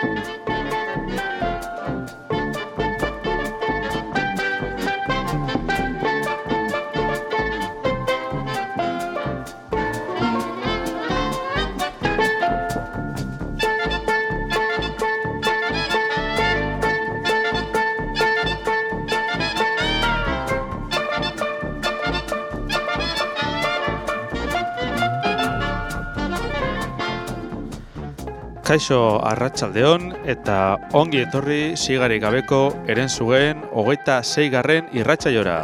Kaixo arratsaldeon eta ongi etorri sigarik gabeko Herenzugeen 26. irratsaiora.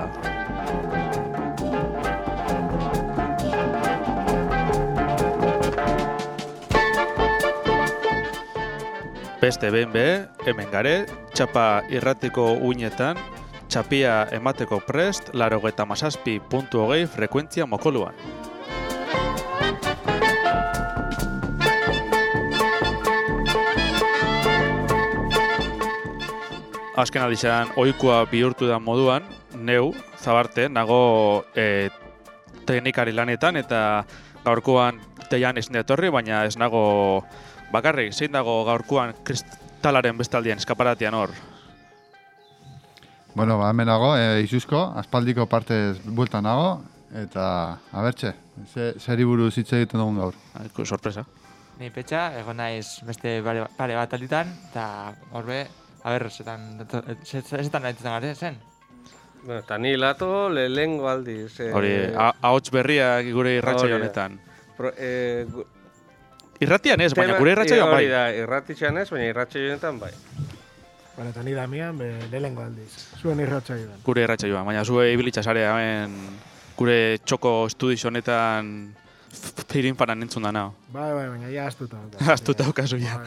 Beste behin hemen gare, txapa irratiko uinetan, txapia emateko prest 97.20 frekuentzia mokoluan. Azken aldizan ohikoa bihurtu da moduan, neu, Zabarte, nago teknikari lanetan eta gaurkoan teian ezin etorri, baina ez nago bakarrik. Zein dago gaurkoan kristalaren bestaldian eskaparatian hor? Bueno, hemen nago, izuzko, aspaldiko partez bueltan nago, eta abertxe, zeri buruz hitz egiten dugun gaur. Sorpresa. Ni petxa, egon naiz beste pare bat alditan, eta horbe, zetan nahitzen gare zen? Bueno, eta ni lato lehengo aldiz. Hori, ahots berriak gure irratsaio honetan. Irratian ez, baina gure irratsaioan bai. Hori da, irratian ez, baina irratsaio honetan bai. Bueno, eta ni Damian, lehengo aldiz. Zuen irratsaioan. Gure irratsaioan, baina zue ibilitza sarea hemen gure txoko estudiz honetan firinfanan entzun da nao. Bai, baina ja astuta. Astuta okazu ja.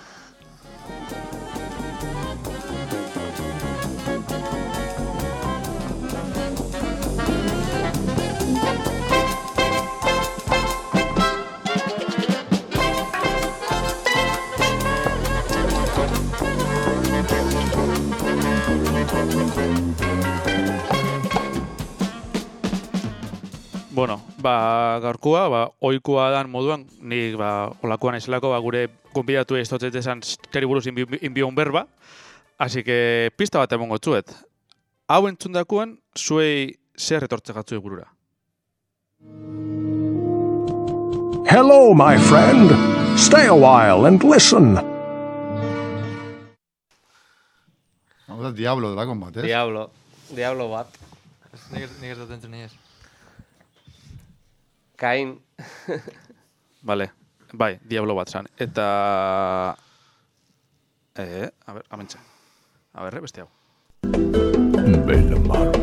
Bueno, gaurkoa, ohikoa dan moduan, nik olakoan ezelako gure gonbidatu ez totzet esan teri buruz inbion berba, así que pista bat emongo tzuet. Hau entzundakoan, zuei zer retortze gatzu burura. Hello, my friend. Stay a while and listen. Hau da, Diablo delakon bat, ez? Diablo bat. Nik ez dut entzun niez. Kain. Vale, bai, Diablo bat zan. Eta... a ber, amentxe. A ber, beste hau. Belemar.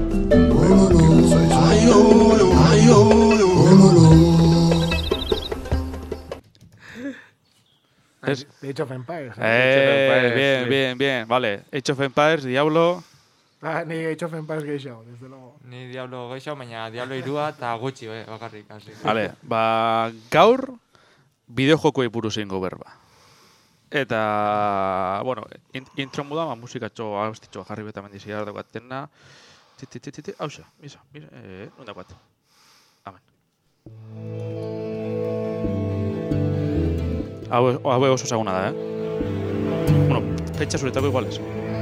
Es... Age of Empires. Bien, vale. Age of Empires, Diablo... Ni Age of Empires gehiago, desde luego. Ni Diablo gehiago, baina Diablo 2 eta gutxi, bakarrik. Vale, gaur bideojokoei buruz egingo berba. Eta, bueno, intro muda, musikatxo abestitxoa jarri beta mendizia dagoatena. Hauxa, misa, non dagoat. Amen. Hau oso zaguna da, Bueno, fetxa zuretako iguales.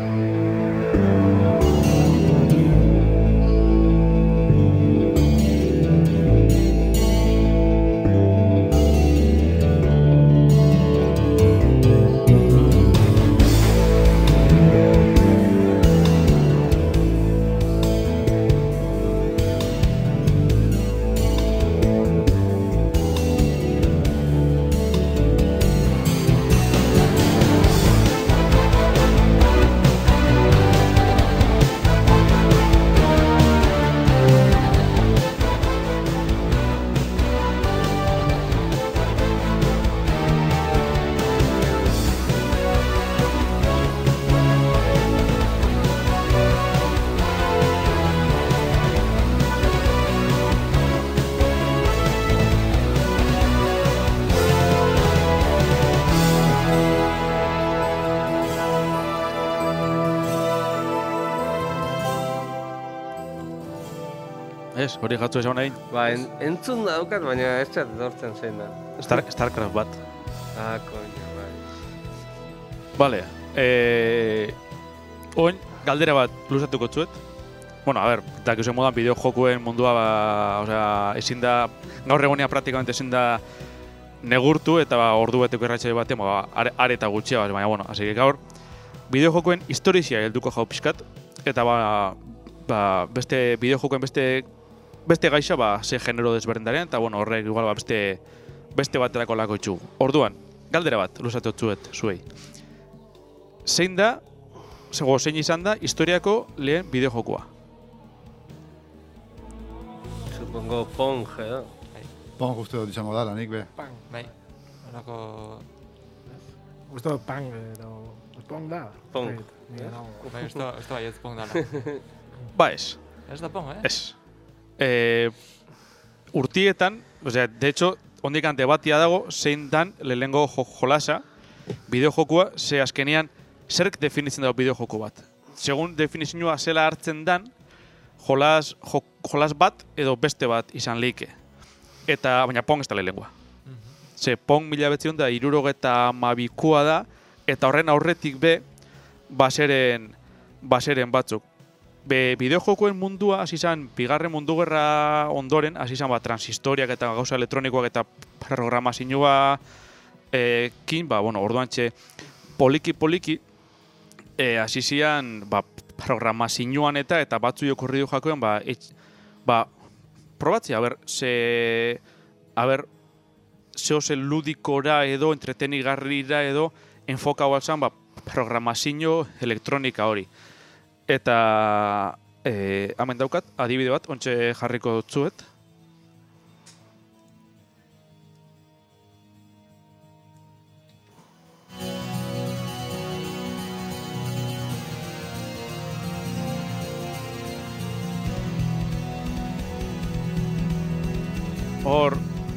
Ez, hori gatzu esan nahi? Entzun daukat, baina ez txat dortzen zein da. Starcraft bat. Koño, bai. Vale. Oin, galdera bat luzatuko tzuet. Bueno, a ver, dakizu modan bideo jokuen mundua, ezin da, gaur egonia praktikamente ezin da negurtu eta ordu beteko irratsaio batean, are eta gutxia, baina bueno, así que gaur bideo jokuen historizia helduko jau pixkat, eta beste bideo jokuen beste gaixa ze genero desberdindaren, eta bueno, horrek igual beste baterako lako itxu. Orduan, galdera bat luzatu tzuet zuei. Zein izan da historiako lehen bideo jokua? Supongo Pong, edo. Pong uste dut izango dala, nik be. Pang. Bai, horako... Uste dut pang, edo... Pong da? Pong. Bai, uste bai ez pong dala. Ba ez. Ez da pong, Ez. Urtietan, de hecho, ondikan debatia dago, zein dan lehenengo jolasa, bideo jokua, ze azkenean zerk definitzen dago bideo joku bat. Segun definizioa zela hartzen dan, jolas bat edo beste bat izan leike. Baina Pong ez da lehenengoa. Ze Pong 1972 da, eta horren aurretik baseren batzuk. Bideojokuen mundua hasi izan bigarren mundu gerra ondoren, hasi izan transistoriak eta gauza elektronikoak eta programazioa orduantxe poliki hasi zian programazioan eta batzu jokorri du jakoen probatzea, zehose ludikora edo entretenigarrira edo enfokau alzan programazio elektronika hori. Eta hemen daukat, adibide bat, ontxe jarriko dutzuet. Hor,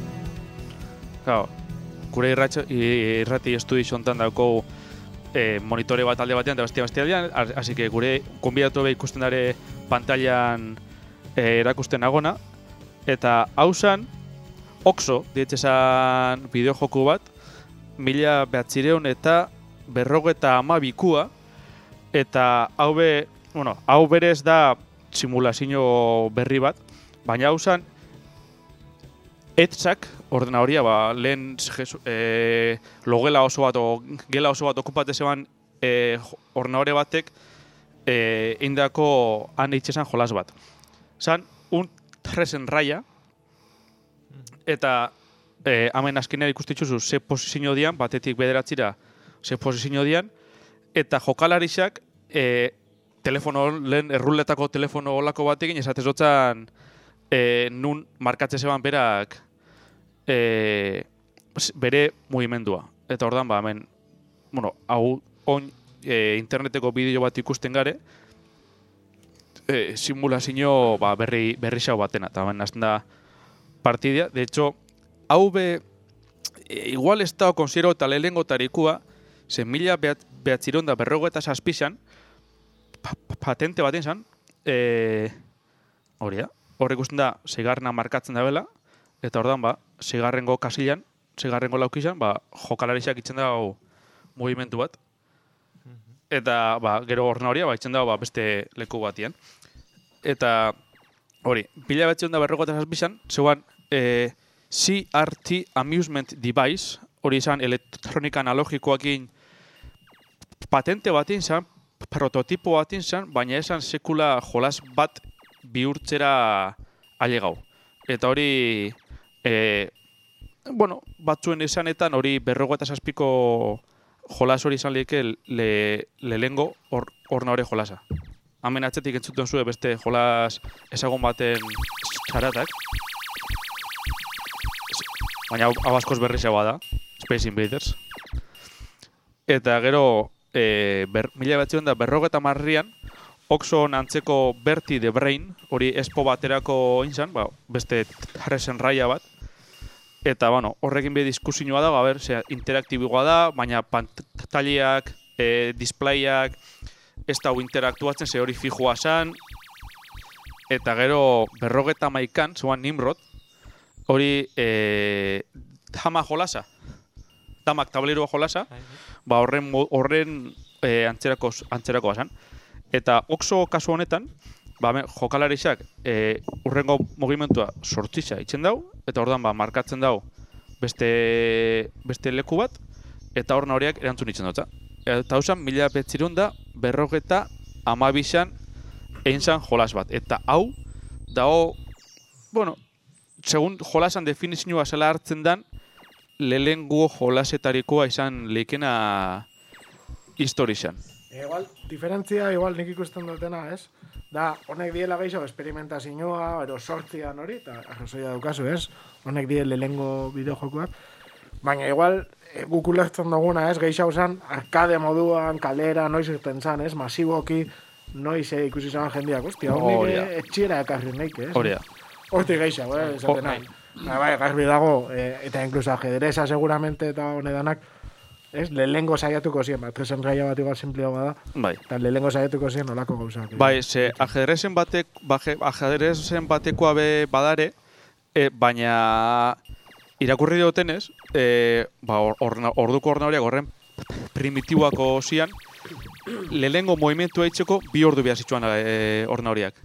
gure irrati estudiziontan dauko monitore bat alde batean eta beste aldean, así que gure konbidatu ikusten dare pantailan erakusten agona. Eta hau zan, Oxo, dietxesan bideojoku bat, 1992 eta hau berez da simulazio berri bat, baina hau zan, ETSak, ordena horia, lehen logela oso bat, gela oso bat okupate zeban ordena hori batek indako han eitxesan jolas bat. Zan, un tresen raia, eta hemen azkenean ikustitzuzu ze posizio dian, batetik bederatzira ze posizio dian, eta jokalarixak lehen erruletako telefono olako batekin esatez dotzan nun markatze zeban berak bere mugimendua. Eta ordan hemen, hau interneteko bideo bat ikusten gare, simulazio berri xau batena, eta hemen azten da partidea. De hecho, hau igual ez da konsidero eta lehengo tarikua, zen 1997 patente baten zan, hori da, horrek ikusten da, seigarrena markatzen da bela, eta ordan seigarrengo kasilan, seigarrengo laukizan, jokalarixak itzen dago mugimendu bat. Eta gero horren horia, itzen dago beste leku batian. Eta hori, 1997 zeuan CRT Amusement Device, hori izan elektronika analogikoakin patente batin zan, prototipo batin zan, baina esan sekula jolas bat bihurtzera ailegau. Eta hori, batzuen esanetan hori 57ko jolas hori izan lehike lehengo horna hori jolasa. Hemen atzetik entzuten zuen beste jolas ezagun baten txaratak. Baina hau askoz berrizea da, Space Invaders. Eta gero, 1950an, Oxon antzeko Bertie the Brain, hori espo baterako inzan, beste jarresen raia bat. Eta, horrekin be diskusioa da, interaktiboa da, baina pantaliak, displayak, ez da interaktuatzen, ze hori fijua zan. Eta gero, 51an, zuan Nimrod, hori dama jolasa. Damak tablerua jolasa. ba horren antzerako basan. Eta Oxo kasu honetan, ba jokalarixak urrengo mugimentua sortzisa itzen dau, eta ordan ba markatzen dau beste leku bat, eta horna horiek erantzun itzen dutza. Eta hausan, 1952an egin zan jolas bat. Eta hau, dago, bueno, segun jolasan definizioa zela hartzen dan, lehenengo jolasetarikoa izan leikena historizan. Igual, diferentzia, igual nik ikusten dutena, ez? Da, honek diela gehiago experimentazioa, ero sortzian hori, eta arrazoia daukazu, ez? Honek die lehenengo bideojokuak. Baina igual, guk ulertzen duguna, ez? Gehiago zen, arkade moduan, kalera, noiz irten zan, ez? Masiboki, noiz ikusi zan jendeak, ostia, honik etxiera ekarri neik, ez? Hori da. Hortik gehiago, esaten nahi. Bai, garbi dago, eta incluso ajedreza seguramente eta honedanak, ez, lehenengo saiatuko zien, tresen raia bat igual simplea bada, Bai. eta lehenengo saiatuko zien olako gauzak. Bai, ze ajedrezen batekoa be badare, baina irakurri dutenez, ba, orduko orna horiak horren primitiboako zian, lehenengo movimentua itxeko 2 ordu behar zituen orna horiak.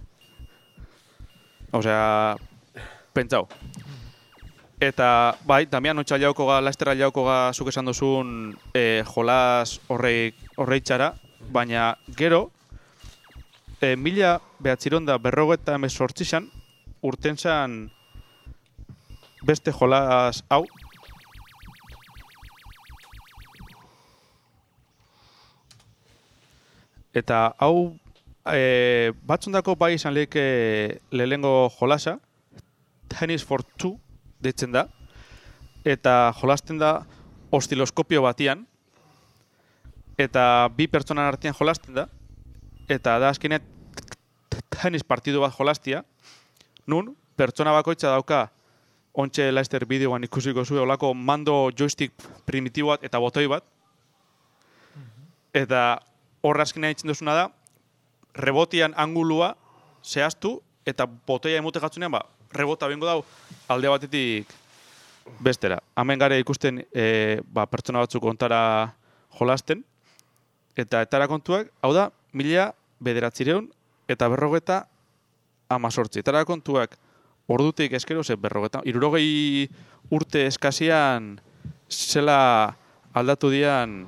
Osea, pentsau. Eta, bai, Damian ontsa lasterra jaukoga zuk esan duzun jolas horreitxara, baina gero, 1958an urten zan beste jolas hau. Eta hau batzundako bai izan lehike lehenengo jolasa, Tennis for Two deitzen da, eta jolasten da ostiloskopio batian, eta 2 pertsonan artean jolasten da, eta da azkenean tenis partidu bat jolastia, nun pertsona bakoitza dauka ontxe laster bideoan ikusiko zuen olako mando joystick primitibo bat eta botoi bat, eta horra azkenean itzen duzuna da, rebotian angulua zehaztu, eta botoia emute gatzunean, ba, rebota bengo dau alde batetik bestera. Hemen gare ikusten ba, pertsona batzuk ontara jolasten, eta etara kontuak, hau da, 1900 eta 1958. Etara kontuak ordutik eskero, 60 urte eskazian zela aldatu dian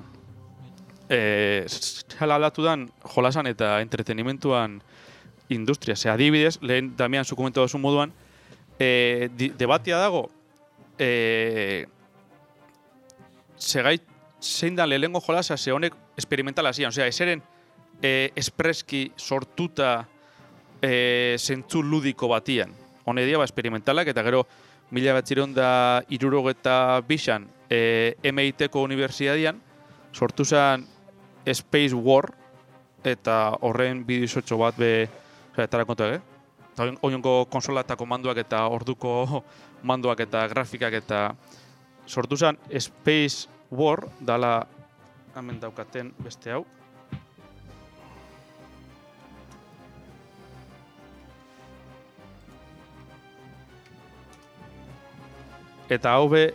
jolasan eta entretenimentuan industria. Ze adibidez, lehen Damian zu komentu duzun moduan, debatia dago zein da lehenengo jolasa ze honek experimentala zian. Osea, eseren espreski sortuta zentzu ludiko batian. Hone dia, ba, experimentalak, eta gero 1962an MIT-ko unibertsitatean sortu zen Space War, eta horren bideozotxo bat etara kontuak, oinongo konsola eta komanduak eta orduko manduak eta grafikak eta sortu zen Space War, dala hemen daukaten beste hau. Eta hau be,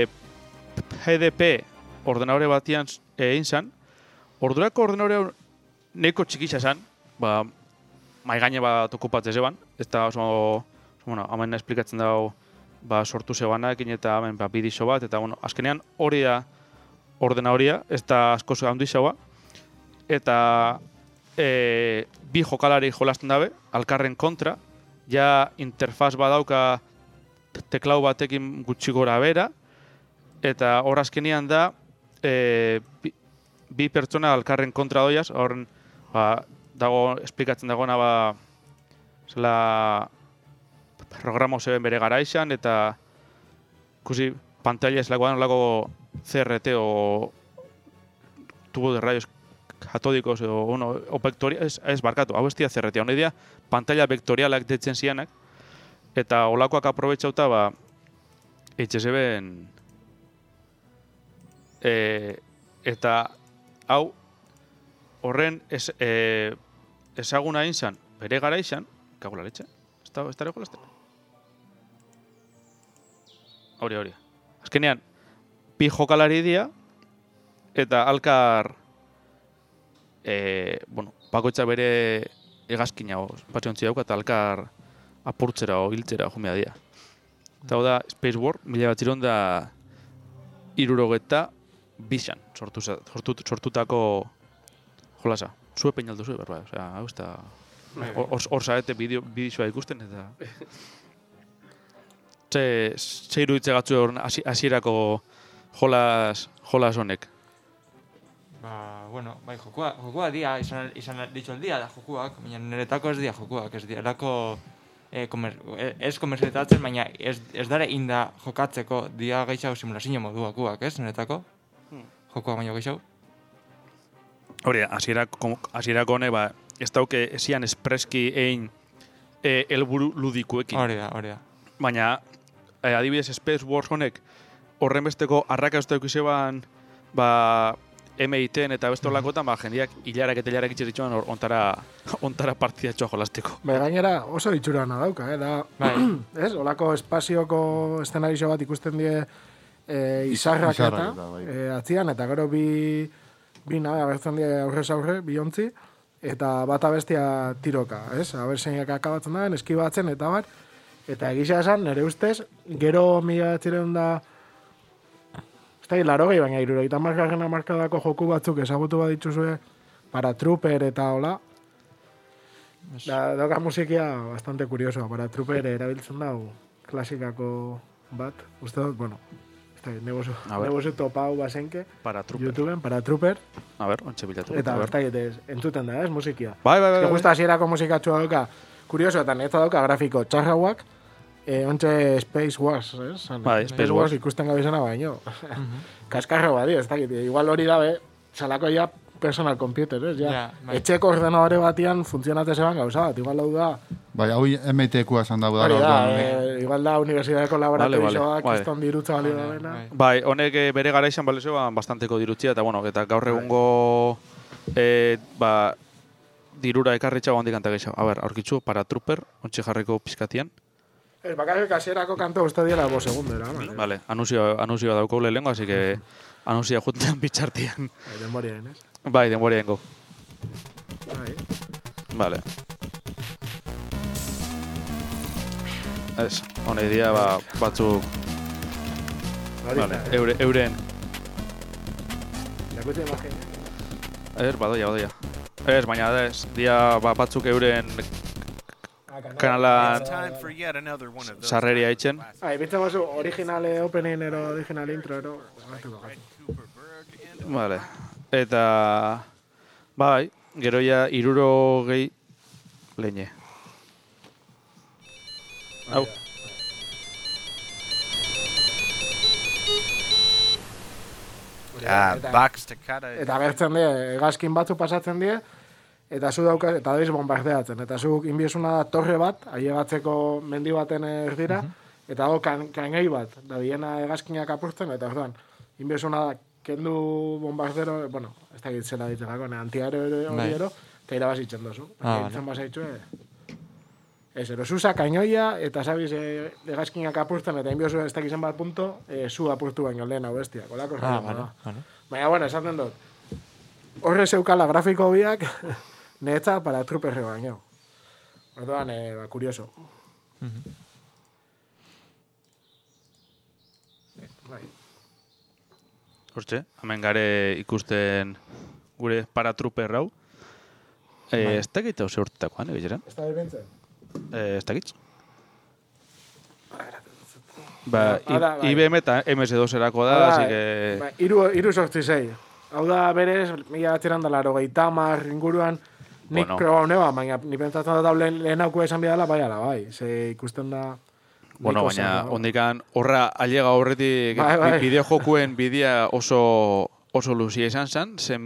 PDP ordenadore batian egin zen, ordurako ordenadore neko txikisa zen, ba, maigaine bat okupatzen zeban, eta oso, bueno, hemen esplikatzen dago ba, sortu zebanekin eta hemen ba, bidizo bat, eta bueno, azkenean hori da ordenadorea, ez da asko handu izagoa, eta bi jokalari jolasten dabe, alkarren kontra, ja interfaz badauka teklau batekin gutxi gora bera, eta hor azkenean da bi pertsona alkarren kontra doiaz, horren ba, dago esplikatzen dagoena ba, zela programo zeben bere garaixan, eta ikusi pantalla ez lagoan lago CRT o tubo de rayos catódicos o vectorial, ez barkatu, hau ez dira CRT, hau dira pantalla vektorialak detzen zianak, eta olakoak aprobetxauta ba, HSB-en eta hau horren ezaguna inzan bere gara izan, kagula letxe, ez da jolasten? Hori. Azkenean, bi jokalari dira, eta alkar, bakoitza bere hegazkina pasiontzi dauka, eta alkar apurtzera o hiltzera jumea dira. Eta hau da, Space War, 1972an sortutako jolasa. Zue peinaldu zuen, berba. Osea, hau ez da... Hor zaete bideoa ikusten, eta... Ze iruditze gatzu hor hasierako jolas honek? Bueno, bai, jokua dia, izan ditxo el dia da jokuak, baina niretako ez dia jokuak, ez dia erako ez komerzialitatzen, baina ez dara inda jokatzeko dia gehiago simulazio moduakuak, ez, niretako? Jokuak baina gehiago? Hori, hasierako honek, ez dauke esian espreski egin helburu ludikuekin. Hori da. Baina, adibidez, Space Wars honek horren besteko arrakaztu eukizeban, MIT-en eta beste olakotan, jendeak hilarak eta hilarak itxeritxuan ontara partidatxoa jolasteko. Gainera oso itxurana dauka, ez? Olako espazioko eszenarizio bat ikusten die izarrak eta atzian, eta gero bi nabe agertzen die aurrez aurre, biontzi, eta bata bestia tiroka, ez? Aber zeinak akabatzen da, eskibatzen eta bar, eta egisa esan, nire ustez, gero 1900 larogei, baina 70 markadako joku batzuk ezagutu badituzue Paratrooper eta hola. Dauka musikia bastante kuriosoa. Paratrooper erabiltzen dau klasikako bat. Uste dut, bueno, negozu topau basenke. Paratrooper. YouTubeen, Paratrooper. A ber, ontsa bilatu. Eta entzuten da, ez, musikia. Bai. Justa hasierako musikatxua dauka. Kurioso, eta neta dauka grafiko txarrauak. Ontxe Space Wars, ez? Space Wars ikusten gabizena baino. Kaskarro badi, ez dakit. Igual hori dabe, salako ja personal computer, ez? Etxeko ordenadore batian funtzionate zeban gauza bat. Igual hau da... Bai, hau MIT-kua esan dago da. Igual da Universidadeko laboratorioak kiston dirutza balio da bena. Bai, honek bere gara izan balio zeban bastanteko dirutzia, eta gaur egungo dirura ekarritxa gondik kanta gehiago. A ber, aurkitzu, Paratrooper, ontsi jarriko pizkatian. Bakarrik hasierako kanto uste diela 5 segundera. Vale, anunzioa dauko lehengo, así que anunzia juntean bitxartian. Denborien, ez? Bai, denborien go. Vale. Ez, honek dia batzuk... Vale, euren... Jakutze imagen. Badoia. Ez, baina ez, dia batzuk euren... kanalan sarreria itxen. Bitzen bazu, original opening ero, original intro ero. Vale. Eta... Bai, gero ja 60 leñe. Hau. Eta gertzen die, hegazkin batzu pasatzen die, eta zu dauka, eta daiz bombardeatzen. Eta zu inbiesuna da torre bat, ailegatzeko mendi baten erdira, eta dago kanei bat, da biena hegazkinak apurtzen, eta orduan, inbiesuna da, kendu bombardero, bueno, ez da gitzela ditzelako, antiaero hori ero, eta irabazitzen dozu. Gitzen basaitxue, ez, erosuza kainoia, eta sabiz hegazkinak apurtzen, eta inbiosu ez da gitzen bat punto, zu apurtu baino lehen hau bestia. Kolako da. Baina, bueno, esaten dut, horre zeukala grafiko biak, netza Paratrooperre baino. Orduan, kurioso. Hortxe, hemen gare ikusten gure Paratrooper hau. Ez dakit hau zeurtetakoan, egizeran? Ez da bentzen? Ez dakit. IBM eta MS2 erako da, así que... Iru sortzizei. Hau da berez, 1980 inguruan, nik proba honeba, baina ni pentsatzen da lehenauko esan bidala, bai. Ze ikusten da... Bueno, baina ondikan horra ailega horretik bideojokuen bidea oso luzia izan zen, zen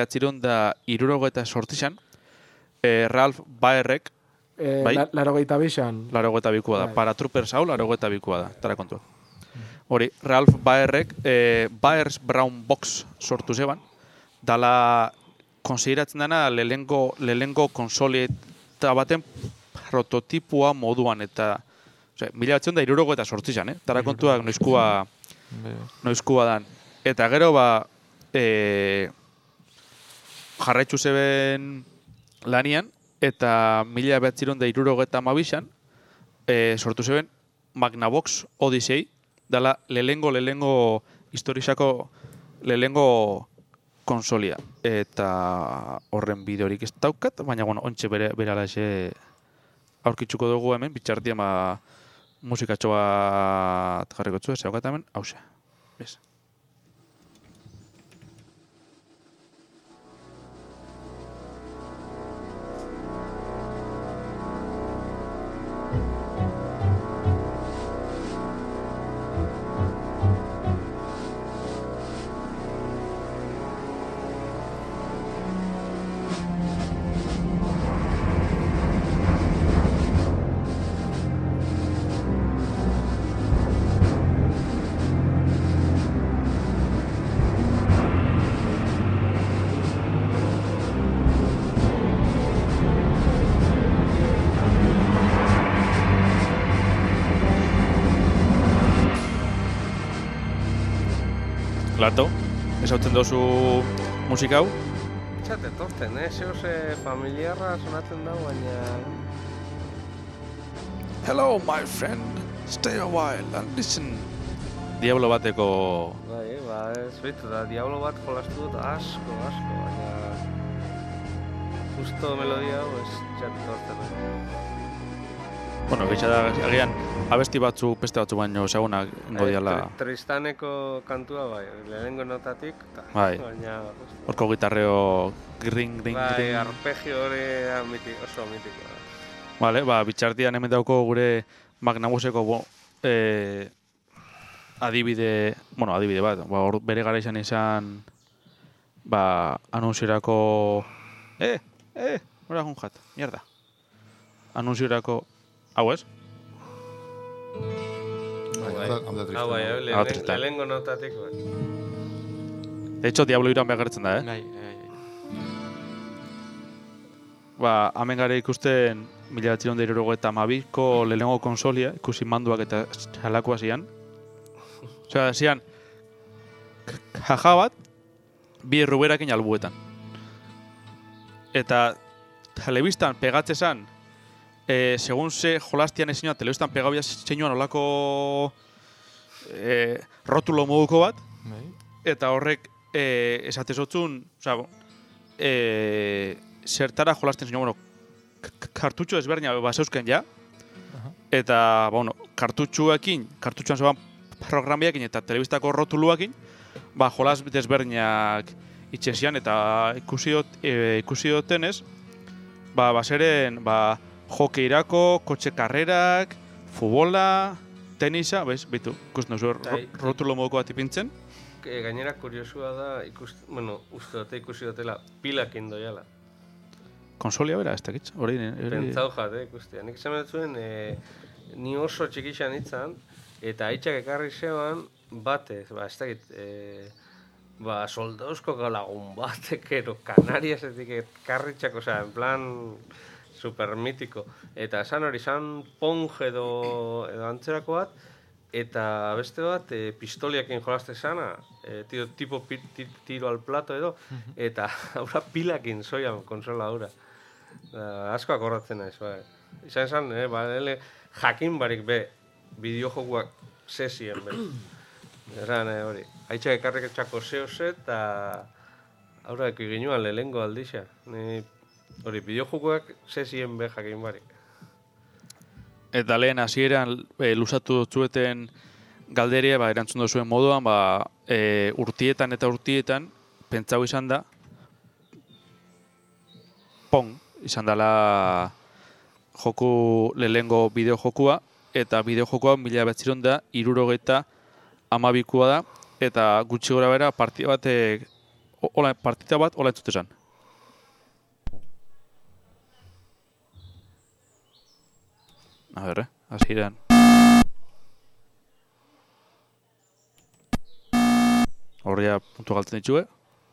1978an, Ralph Baerrek, bai? 82koa da, Paratroopers hau 82koa da, tara kontua. Hori, Ralph Baerrek, Baer's Brown Box sortu zeban, dala konsideratzen dena lehengo konsolieta baten prototipua moduan, eta 1978 eta sortzizan, tara kontuak noizkua dan. Eta gero, jarraitzu zeben lanian, eta 1972an sortu zeben Magnavox Odyssey, dala lehengo historisako lehengo konsolia. Eta horren bideorik ez daukat, baina bueno, ontxe berala aurkitzuko dugu hemen, bitxartia musikatxo bat jarriko txu, ez daukat hemen, hause. Bez. Lato, esautzen dozu musika hau? Txat etorten, zehoz familiarra sonatzen dago, baina... Hello, my friend. Stay a while and listen. Diablo bateko... Bai, ez bitu da, Diablo bat jolastu dut asko, baina... Justo melodia hau ez txat etorten. Bueno, gitza da, agian, abesti batzu, peste batzu baino, segunak ingo diala... Tristaneko kantua, bai, lehenengo notatik, bai. Baina... Horko gitarreo gring. Bai, arpegio hori oso mitiko. Vale, bitxartian hemen dauko gure Magnavoseko adibide bat, bere gara izan, anunziorako... Hora junjat, mierda. Anunziorako... Hau ez? Lehenengo notatik, bai. De hecho, Diablo iran behartzen da, Bai. Hemen gara ikusten 1972ko lehenengo konsolia, ikusi manduak eta xalakoa zian. Osea, zian, jaja bat, bi erruberakin albuetan. Eta telebistan pegatzezan, segun ze jolastian ezinoa, telebistan pegabia zeinuan olako rotulo moduko bat, eta horrek esatezotzun, zertara jolasten zeinuan, kartutxo ezberdina baseuzken ja, eta, kartutxuan zeban programiakin eta telebistako rotuluakin, jolas desberdinak itxesian, eta ikusi dutenez, baseren, hokeirako, kotxe karrerak, futbola, tenisa, bitu, ikusten duzu, rotulo moduko bat ipintzen. Gainera, kuriosua da, uste dute ikusi dutela pilakin doiala. Konsolia bera, ez dakitz, hori... Pentsau jate, ikustia. Nik esan zuen, ni oso txikixan itzan, eta haitxak ekarri zeban, batez, ez dakit, soldauzko lagun batek, Canariasetik ekarritxak, en plan... super mitiko. Eta esan hori, esan ponge edo antzerako bat, eta beste bat, pistoliakin jolazte sana, tipo tiro al plato edo, eta aurra pilakin zoian konsola aurra. Asko akordatzen naiz, bai. Izan, jakin barik bideojokuak sesien, Eran hori, haitxak ekarrik etxako zehoz eta aurra eko ginuan lehengo aldixa. Hori, bideojokoak sesien jakin barik. Eta lehen hasieran lusatu dutzueten galderia, erantzun duzuen moduan, urtietan eta urtietan, pentsau izan da, Pong, izan dela joku lehengo bideojokua, eta bideojokua 1972 da, eta gutxi gora bera partida bat hola entzute zen. A ver, hasieran. Horria puntu galtzen ditue.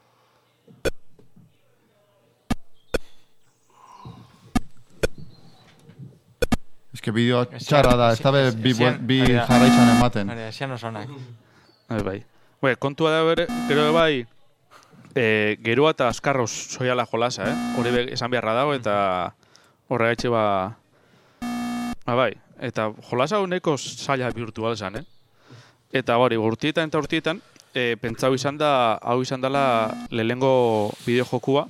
Ez que bideo txarra da, ez da bi jarraitzan ematen. Esian osonak. Bai. Kontua da bere, gero bai, Gerua eta azkarro soiala jolasa, hori esan beharra dago, eta horregaitxe bai, eta jolasa honeko zaila bihurtu alzan, Eta hori, urtietan eta urtietan, pentsau hau izan dela lehengo bideojokua,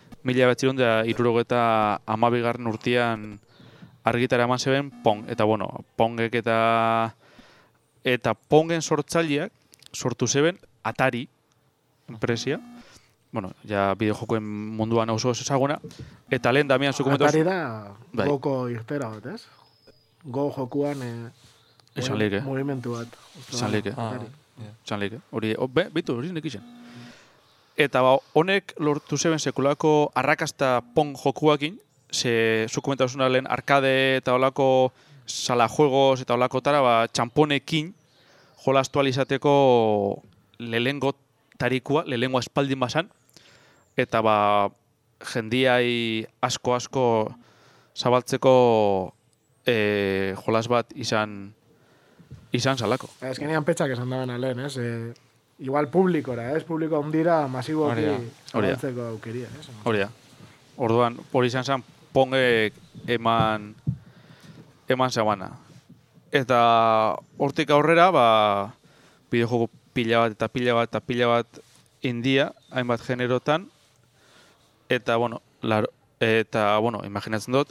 1972 urtean argitara eman zeben Pong. Eta Pongek eta Pongen sortzaileak sortu zeben Atari enpresia. Ja bideojokoen munduan oso ezaguna. Eta lehen Damian zu komentos... Atari da goko irtera bat, ez? Go jokuan movimentu bat. Izan leke. Hori nekizan. Eta honek lortu zeben sekulako arrakasta Pong jokuakin, zu komentazuna lehen arkade eta olako sala juegos eta olako tara, txamponekin jolastu alizateko lehengo tarikua, lehengo espaldin bazan, eta jendiai asko zabaltzeko jolas bat izan salako. Ez genean petxak esan daben lehen, ez? Igual publikora, ez? Publiko ondira masiboki zabaltzeko aukeria, ez? Hori da. Orduan, hori izan zen Pongek eman zabana. Eta hortik aurrera, bideojoko pila bat india, hainbat generotan, eta, imaginatzen dut,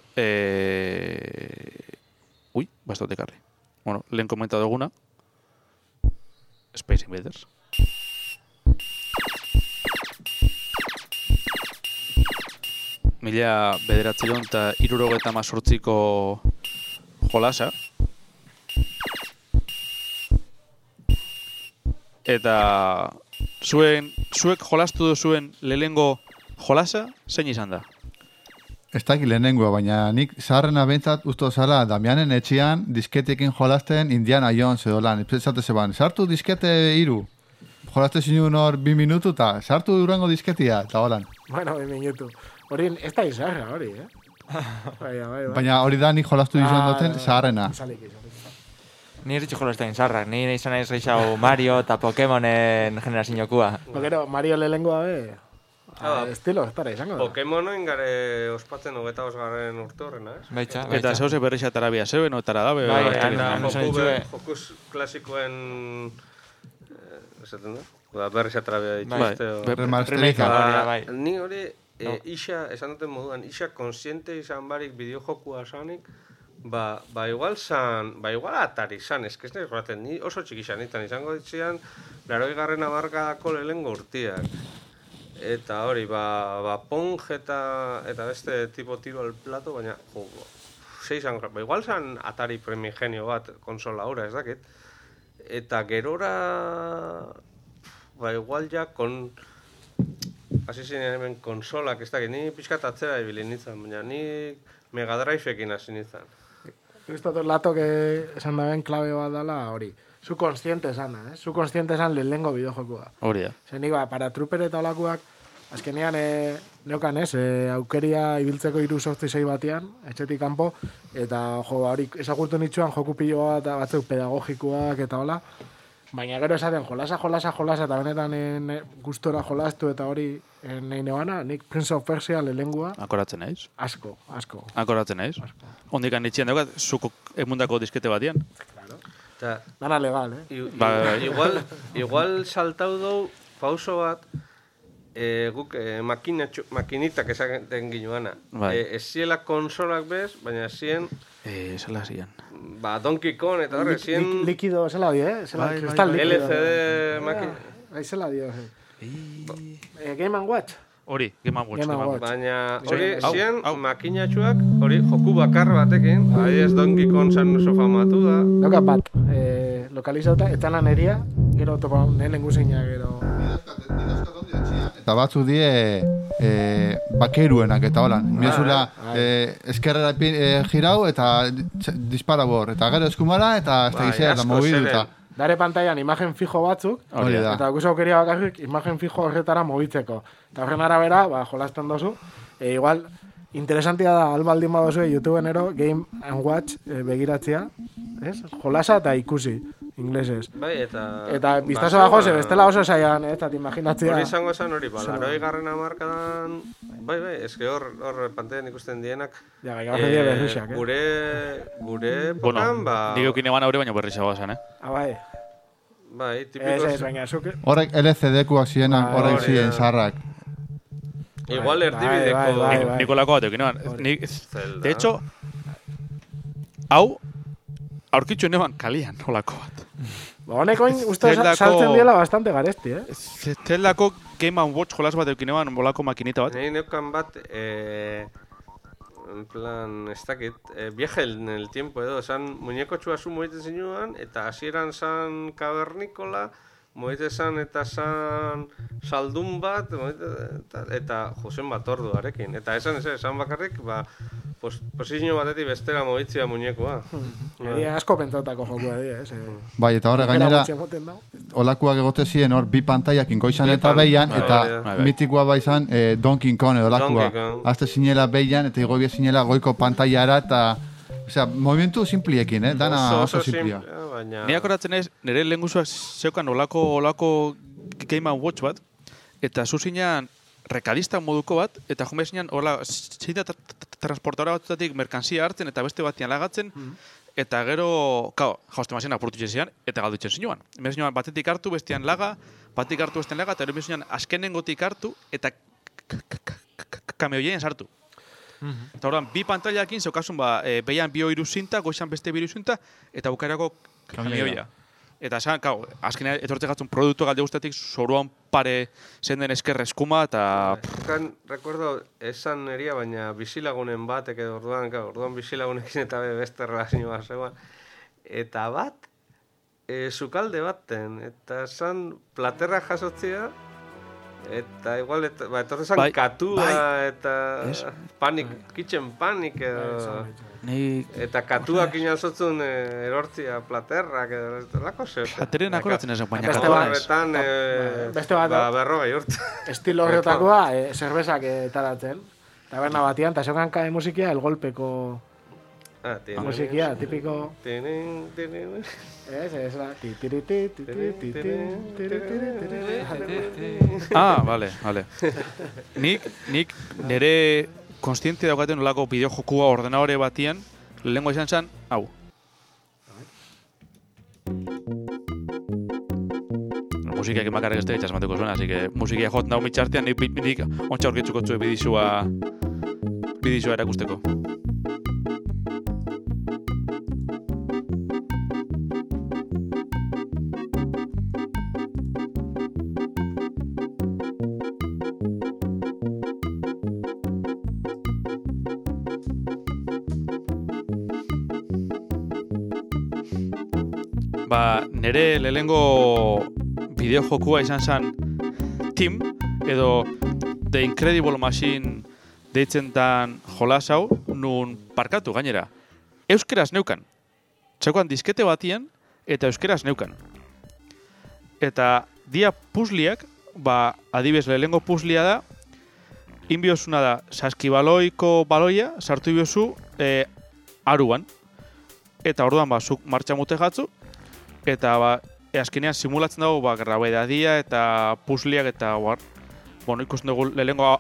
bastot ekarri. Lehen komenta duguna, Space Invaders. Mila bederatzion eta 1978ko jolasa. Eta zuek jolastu duzuen lehengo jolasa, zein izan da? Ez dakit lehenengoa, baina nik zaharrena bentsat usto zara Damianen etxian disketekin jolasten Indiana Jones edo lan. Esate zeban, sartu diskete 3. Jolaste zinun hor 2 minutu eta sartu durango disketia, eta holan. 2 minutu. Hori ez da izarra, hori, Bai. Baina hori da nik jolastu izan duten zaharrena. Ni eritxo jolastu izarrak, ni izan naiz geixau Mario eta Pokemonen generazioakua. Gero, Mario lehengoa estilo, ez para izango da. Pokemonoen gare ospatzen 25. urte horrena, ez? Baitxa. Eta zehose berrixa tarabia zeben, otara dabe. Jokus klasikoen... Esaten da? Berrixa tarabia dituzte. Remasterizada. Ni hori, isa, esan duten moduan, isa konsiente izan barik bideojokua sanik, igual Atari zan, ez nahi joraten, ni oso txiki zanitan izango ditzean, 80. hamarkadako lehengo urtiak. Eta hori, Pong eta beste tipo tiro al plato, baina, igual zan Atari primigenio bat konsola hura, ez dakit. Eta gerora, igual ja, hasi zinean hemen konsolak, ez dakit, ni pixkat atzera ibili nintzen, baina ni Mega Drive-ekin hasi nintzen. Kristotor lato esan daben klabe bat dala hori. Zu konstiente esan da, Zu konstiente esan lehengo bideojokua. Hori da. Nik paratrooper eta olakoak, azkenean neukan aukeria ibiltzeko 3-6 batean, etxetik kanpo, eta hori ezagurtu nitzuan joku pilo bat batzuk pedagogikoak eta hola, baina gero esaten jolasa, eta benetan gustora jolastu eta hori nahi nebana, nik Prince of Persia lehengoa. Akoratzen naiz? Asko. Akoratzen naiz? Ondik anitxean daukat, zuko emundako diskete batian? Claro. Dana legal, Igual saltau dou pauso bat, guk makinitak esaten ginuana. Ez ziela konsolak bez, baina zien... Zela zian. Donkey Kong eta horre zien... Likido, zela dio, LCD makina. Zela dio, Game & Watch. Hori, Game & Watch. Baina hori zien makinatxuak, hori joku bakar batekin, ez Donkey Kong zan oso famatu da. Doka bat, lokalizauta, eta lan eria, gero topa nehen guzeina, gero... Eta batzu die bakeruenak eta holan. Miezula eskerrera girau eta dispara bor. Eta gero eskumara eta ez da gizea eta mobiduta. Dare pantailan imagen fijo batzuk, eta guzu aukeria bakarrik imagen fijo horretara mobitzeko. Eta horren arabera, jolasten dozu. Igual, interesantia da, albaldin badozu YouTubeen ero, Game & Watch begiratzea. Jolasa eta ikusi. inglesez. Bai, eta... Eta biztazo da jose, bestela oso saian, eta imaginatzea. Hori izango zen hori, 80. hamarkadan... Bai, eske hor pantailan ikusten dienak... Ja, gaur die berrixak, Gure epokan, ba... Nik eukin eban aurre baino berrixagoa zen, Bai. Bai, tipiko... Ez, baina, zuke... Horrek LCD-kuak zienak, horrek ziren zarrak. Igual erdibideko... Bai. Nikolako bat eukin eban. Zelda. De hecho, hau, aurkitxu eban kalian, holako bat. Honek oin, uste Zeldako- saltzen diela bastante garesti, Zelako Game & Watch jolas bat eukin eban, bolako makinita bat. Nahi neukan bat, en plan, ez dakit, viaje en el tiempo edo, esan muñeko txuazu moiten zinuan, eta hasieran zan kavernícola, moite zan eta zan saldun bat, eta Josen bat orduarekin. Eta esan bakarrik, ba, posizio batetik bestera moitzia muñekoa. Nire asko pentsatako jokua dira, Bai, eta horre gainera, olakuak egote ziren hor bi pantaiakin goizan eta behian, eta mitikoa bai izan Donkey Kong edo olakua. Donkey Kong. Azte zinela behian, eta igobia zinela goiko pantaiara, eta... Osea, movimentu simpliekin, dana oso simplia. Baina... Ni akoratzen ez, nire lehenguzuak zeukan olako Game & Watch bat, eta zuzinean rekadista moduko bat, eta jome zinean zeita transportadora batutatik merkantzia hartzen, eta beste batian lagatzen, eta gero, jauste mazien apurtu zinean, eta galdutzen zinuan. Hemen zinuan batetik hartu, bestian laga, batetik hartu bestian laga, eta hemen zinuan azkenengotik hartu, eta kameoien sartu. Eta orduan, bi pantailakin zeukasun behian bi hiru zinta, goizan beste bi hiru zinta, eta bukaerako kamioia. Eta esan, azkenean etortze gatzun produktu galde guztetik zoruan pare zen den esker eskuma, eta... Recuerdo, esan eria, baina bizilagunen batek edo orduan bizilagunekin eta beste relazio bat zegoen. Eta bat, sukalde baten, eta esan platerra jasotzea, eta igual, etorre zan katua, eta kitchen panic edo... Eta katuak inazotzun erortzia platerrak edo lako zeu. Plateren akoratzen esan, baina Beste katua bat. ez. Beste bat, berrogei urte. estilo horretakoa, zerbezak taratzen. Taberna batian, eta zeukan kae musikia, el golpeko musikia, tipiko... Ez da. Vale. Nik nire konstiente daukaten olako bideojokua ordenadore batian, lehenko izan zen, hau. Musikiak emakarrik ez tegitxas mateko zuen, así que musikia jot nau mitxartean, nik ontsa aurkitzuko zuen bidizua erakusteko. Nere lehengo bideojokua izan zen Tim, edo The Incredible Machine deitzen dan jolas hau, nun parkatu gainera. Euskeraz neukan. Txaukan diskete batian, eta euskeraz neukan. Eta dia puzliak, adibes lehengo puzlia da, inbiozuna da, saskibaloiko baloia, sartu biozu aruan. Eta orduan, zuk martxa mute jatzu, eta azkenean simulatzen dago grabedadia eta puzliak eta ikusten dugu lehengo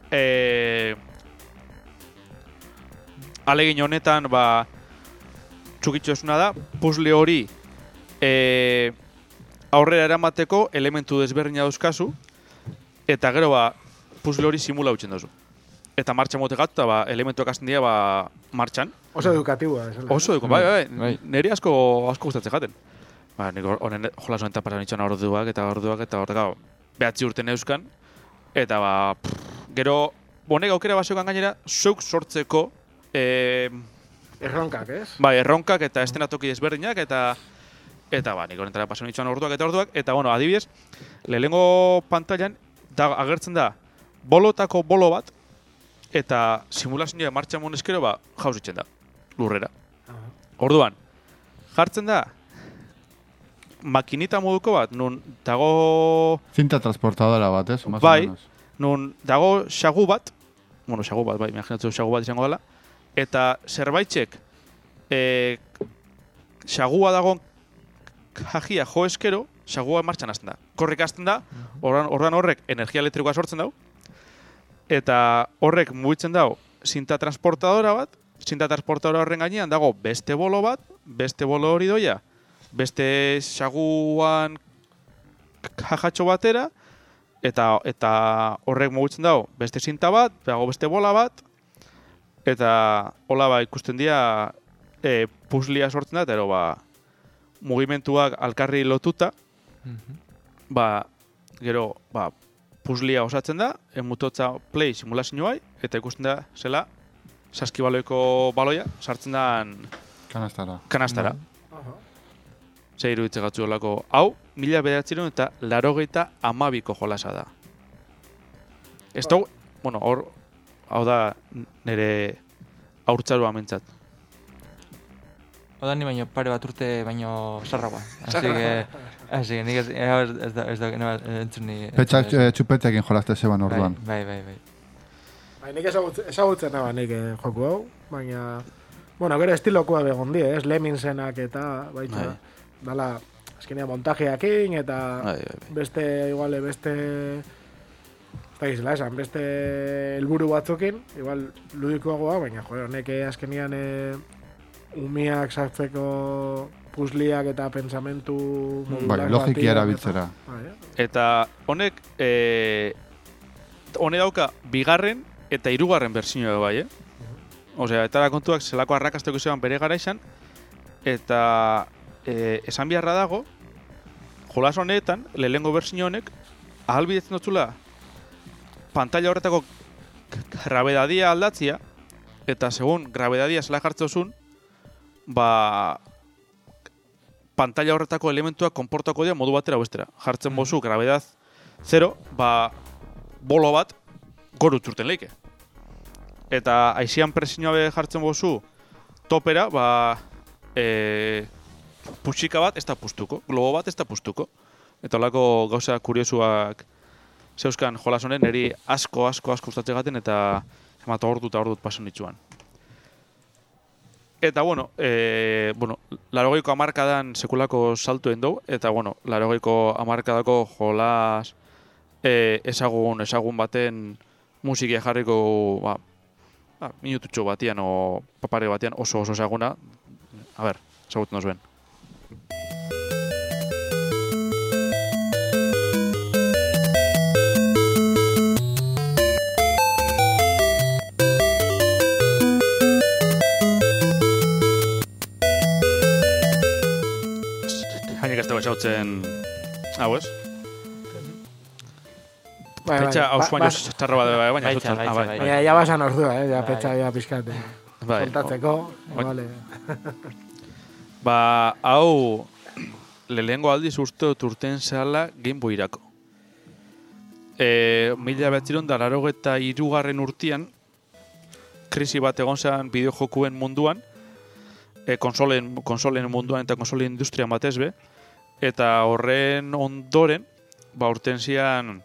alegin honetan txukitxosuna da, puzle hori aurrera eramateko elementu desberdina dauzkazu, eta gero puzle hori simula utzen duzu. Eta martxa mote gatu, eta elementuak azten dira martxan. Oso edukatiboa. Oso edukatiboa, bai. Neri asko gustatzen jaten. Nik honen jolas honetan pasan itxan orduak, behatzi urte neuzkan. Eta gero, honek aukera basiokan gainera, zeuk sortzeko... Erronkak, ez? Bai, erronkak eta estenatoki ezberdinak, eta nik honetara pasan itxan orduak. Eta, adibidez, lehengo pantailan, agertzen da, bolotako bolo bat, eta simulazioa martxan moneskero, jauzitzen da, lurrera. Orduan, jartzen da, makinita moduko bat, nun dago... Cinta transportadora bat, ez? Bai, nun dago xagu bat, imaginatzen xagu bat izango dela, eta zerbaitxek xagua dagoen jajia jo eskero, sagua martxan hasten da. Korrik hasten da, ordan horrek energia elektrikoa sortzen dau, eta horrek mugitzen dau zinta transportadora bat, zinta transportadora horren gainean dago beste bolo bat, beste bolo hori doia, beste saguan jajatxo batera, eta horrek mugitzen dago beste zinta bat, dago beste bola bat, eta hola ikusten dira puzlia sortzen da, eta mugimenduak alkarri lotuta, gero puzlia osatzen da, emutotza play simulazioa, eta ikusten da zela saskibaloiko baloia sartzen da kanastara. Zer iruditze gatzu olako. Hau, 1982ko jolasa da. Ez da, hau da nire haurtzarua mentzat. Oda ni baino pare bat urte baino sarragoa. Así que nik ez da entzun ni. Petxak txupetekin jolaste zeban orduan. Bai. Nik ezagutzen naba nik joku hau, baina... gero estilokoa begon die, Lemminsenak eta baita... Dala, azkenea montajeakin eta beste helburu batzukin, igual ludikoagoa, baina honek azkenean umiak sartzeko puzliak eta pensamentu modulak logikia erabiltzera. Eta honek dauka bigarren eta hirugarren bertsioa bai, Osea, eta kontuak zelako arrakasteko zeban bere garaizan, eta esan beharra dago, jolas honetan, lehengo bertsio honek, ahalbidetzen dutzula pantalla horretako grabedadia aldatzia, eta segun grabedadia zela jartzozun, pantalla horretako elementuak konportako dira modu batera bestera. Jartzen bozu grabedad 0, bolo bat goru zurten leike. Eta aizian presioa jartzen bozu topera, puxika bat ez da puztuko, globo bat ez da puztuko. Eta holako gauza kuriosuak zeuzkan jolas honen, niri asko gustatze gaten eta emata ordut pasan ditzuan. Eta, 80ko hamarkadan sekulako saltuen dugu, eta, 80ko hamarkadako jolas ezagun baten musikia jarriko, minututxo batian o papare batian oso ezaguna. A ber, ezagutzen dozuen. Hainek ez dago esautzen hau ez? Petxa haus baino txarra bat baina esautzen. Baina ya basan ordua, ya petxa ya pizkate. Soltatzeko, vale. Hau lehengo aldiz uste urten zehala Game Boyrako. 1983 urtean krisi bat egon zen bideojokuen munduan, konsolen munduan eta konsolen industrian batez be, eta horren ondoren, urten zian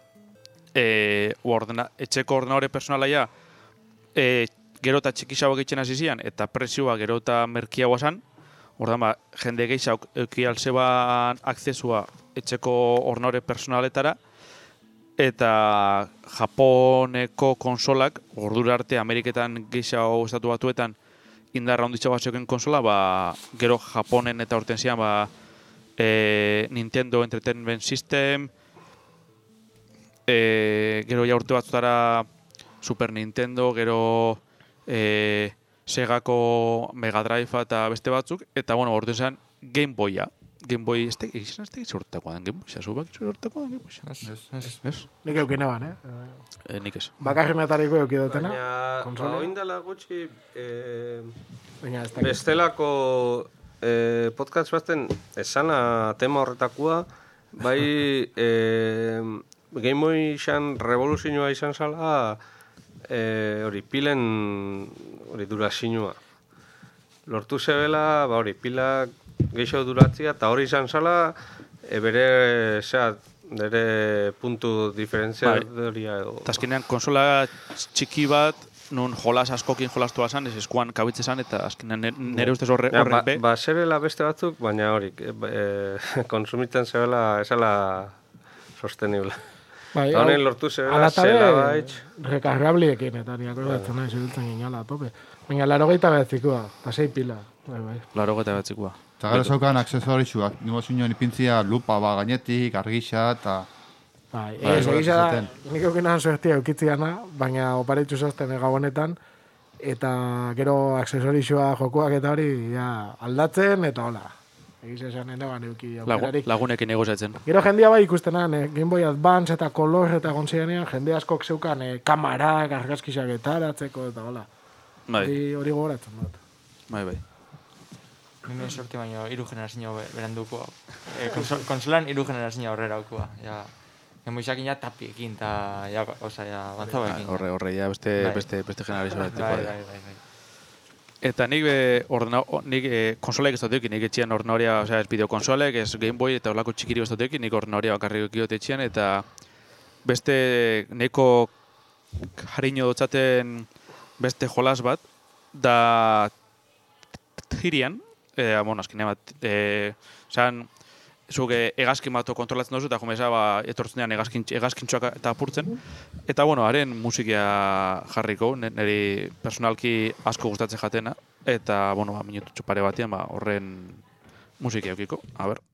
etxeko ordenadore personalaia gero eta txikisago egiten hasi zian, eta prezioa gero eta merkiagoa zan, ordan jende gehiago ekialzeban akzesua etxeko ordenadore personaletara, eta Japoneko konsolak, ordura arte Ameriketan gehiago estatu batuetan indarra onditxagoa zeuken konsola, gero Japonen eta urten zian, Nintendo Entertainment System, gero ja urte batzutara Super Nintendo, gero Segako Mega Drive eta beste batzuk, eta ordu zen Game Boya. Game Boy, ez urteko den Game Boy, zazubak urteko den Game Boy. Ez? Nik eukina ban, Nik ez. Bakarrenatariko eukidotena. Baina, oindala gutxi, bestelako podcast baten esana tema horretakoa, bai Game Boy izan revoluzioa izan zala, pilen durazioa. Lortu zebela, pilak gehiago duratzea, eta hori izan zala, bere puntu diferentzia doria edo. Eta azkenean konsola txiki bat, nun jolas askokin jolastu alazan, ez eskuan kabitze zan, eta azkenean nire ustez horrek be. Ba, zerela beste batzuk, baina horik, konsumitzen zebela, esala sostenible. Bai, Eta honen lortu zebela, zela baitz. Rekargabliekin, eta ni akordatzen nahi, zebiltzen ginala, tope. Baina 89koa, eta 6 pila. Bai. 89koa. Eta gero zaukan aksesorixuak, ningo zuen ipintzia lupa gainetik, argisa, eta... Bai, egisa da, nik eukinan suertia eukitziana, baina oparitzu zazten gabonetan, eta gero aksesorixua jokuak eta hori aldatzen, eta hola. Egisa esan eneban euki aukerarik. Lagunekin negoziatzen. Gero jendia bai ikustenan, Game Boy Advance eta Color eta gontzianean, jende askok zeukan kamarak, argazkisak etaratzeko, eta hola. Bai. Hori gogoratzen dut. Bai. Mime sorti baino 3 generazio beranduko. Konsolan 3 generazio aurrera aukua. Ja, Gemoizakina tapiekin, eta ja, bantzabaekin. Horre, ja, beste generazio bat. Bai. Eta nik konsolek ez dut nik etxian ordenadoria, ez bideokonsolek, ez Game Boy eta horlako txikiri ez dut nik ordenadoria bakarrik ekiot etxian, eta beste neko jariño dutzaten beste jolas bat, da tirian, azkenean bat, zuk hegazkin bat kontrolatzen duzu, eta jomeza etortzenean hegazkintxoak eta apurtzen. Eta, haren musikia jarriko, niri personalki asko gustatzen jatena. Eta, minututxo pare batean, horren musikia eukiko. A ber.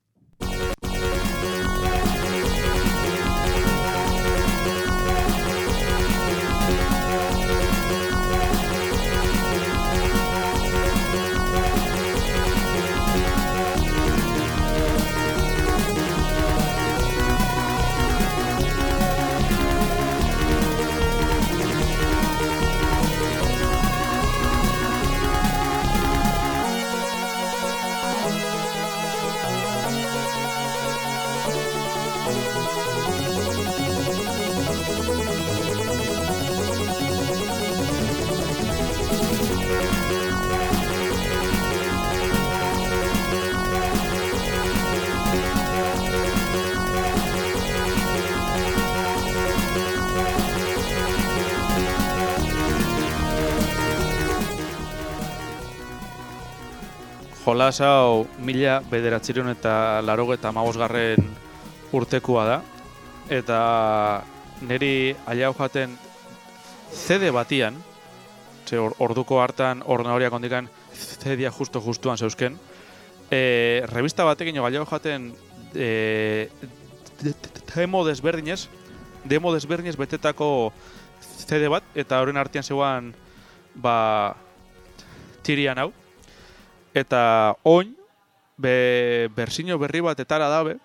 Jolas hau 1985 urtekoa da, eta niri aia jaten CD batian, orduko hartan ordenadoriak ondikan CD-a justuan zeuzken, revista batekin aia jaten demo desberdinez betetako CD bat, eta horren artean zeuan tirian hau. Eta oin, berzino berri bat etara dabe,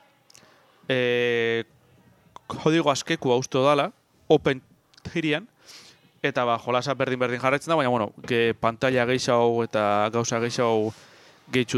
kodigo askekua usto dala, open tirian, eta jolasa berdin jarraitzen da, baina, pantalla gehiago eta gauza gehiago gehitxu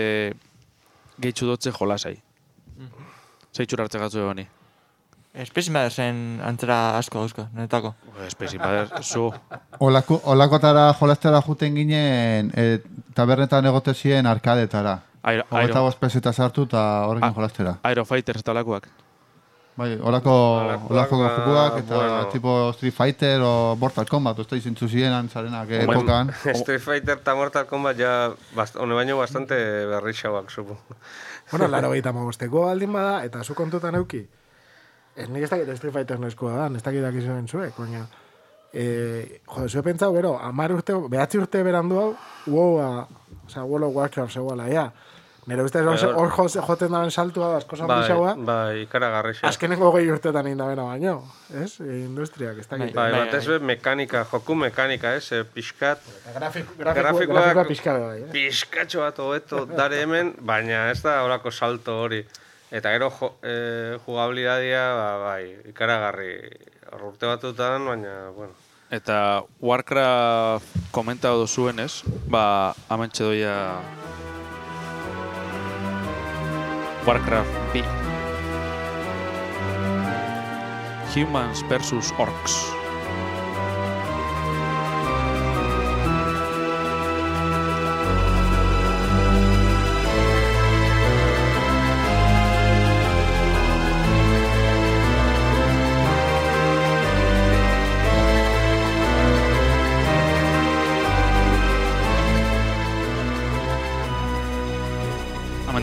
dotze jolasai. Zeitxur hartze gatzu egon ni. Space Invadersen antzera asko dauzko, niretako. Space Invaders, zu. Olakotara jolastera juten ginen, tabernetan egotezien arkadetara. Hogeita pesetas hartu eta horrekin jolastera. Aero Fighters eta olakoak. Bai, olako jokuak eta tipo Street Fighter o Mortal Kombat, uste izintzu ziren zarenak epokan. Street Fighter eta Mortal Kombat ja hone baino bastante berrixauak, supo. Laro gaita magosteko aldin bada, eta zu kontutan euki. Nik ez dakit Street Fighter noizkoa da, ez dakit dakizuen zuek, baina... zue pentsau, gero, 9 urte berandu hau, World of Warcraft zegoela, nire ustez hor joten daben saltua da, asko zanbixaua. Bai, ikaragarrixa. Azkenengo 2 urtetan indabena baino, ez? Industriak, ez dakit. Bai, batez mekanika, joku mekanika, ez? Pixkat... Grafikoa pixkat, bai. Pixkatxo bat hobeto dare hemen, baina ez da horako salto hori. Eta gero jugabilidadia, bai, ikaragarri urte batutan, baina, bueno. Eta Warcraft komentau duzuenez, amentxe doia Warcraft B. Humans vs. Orcs.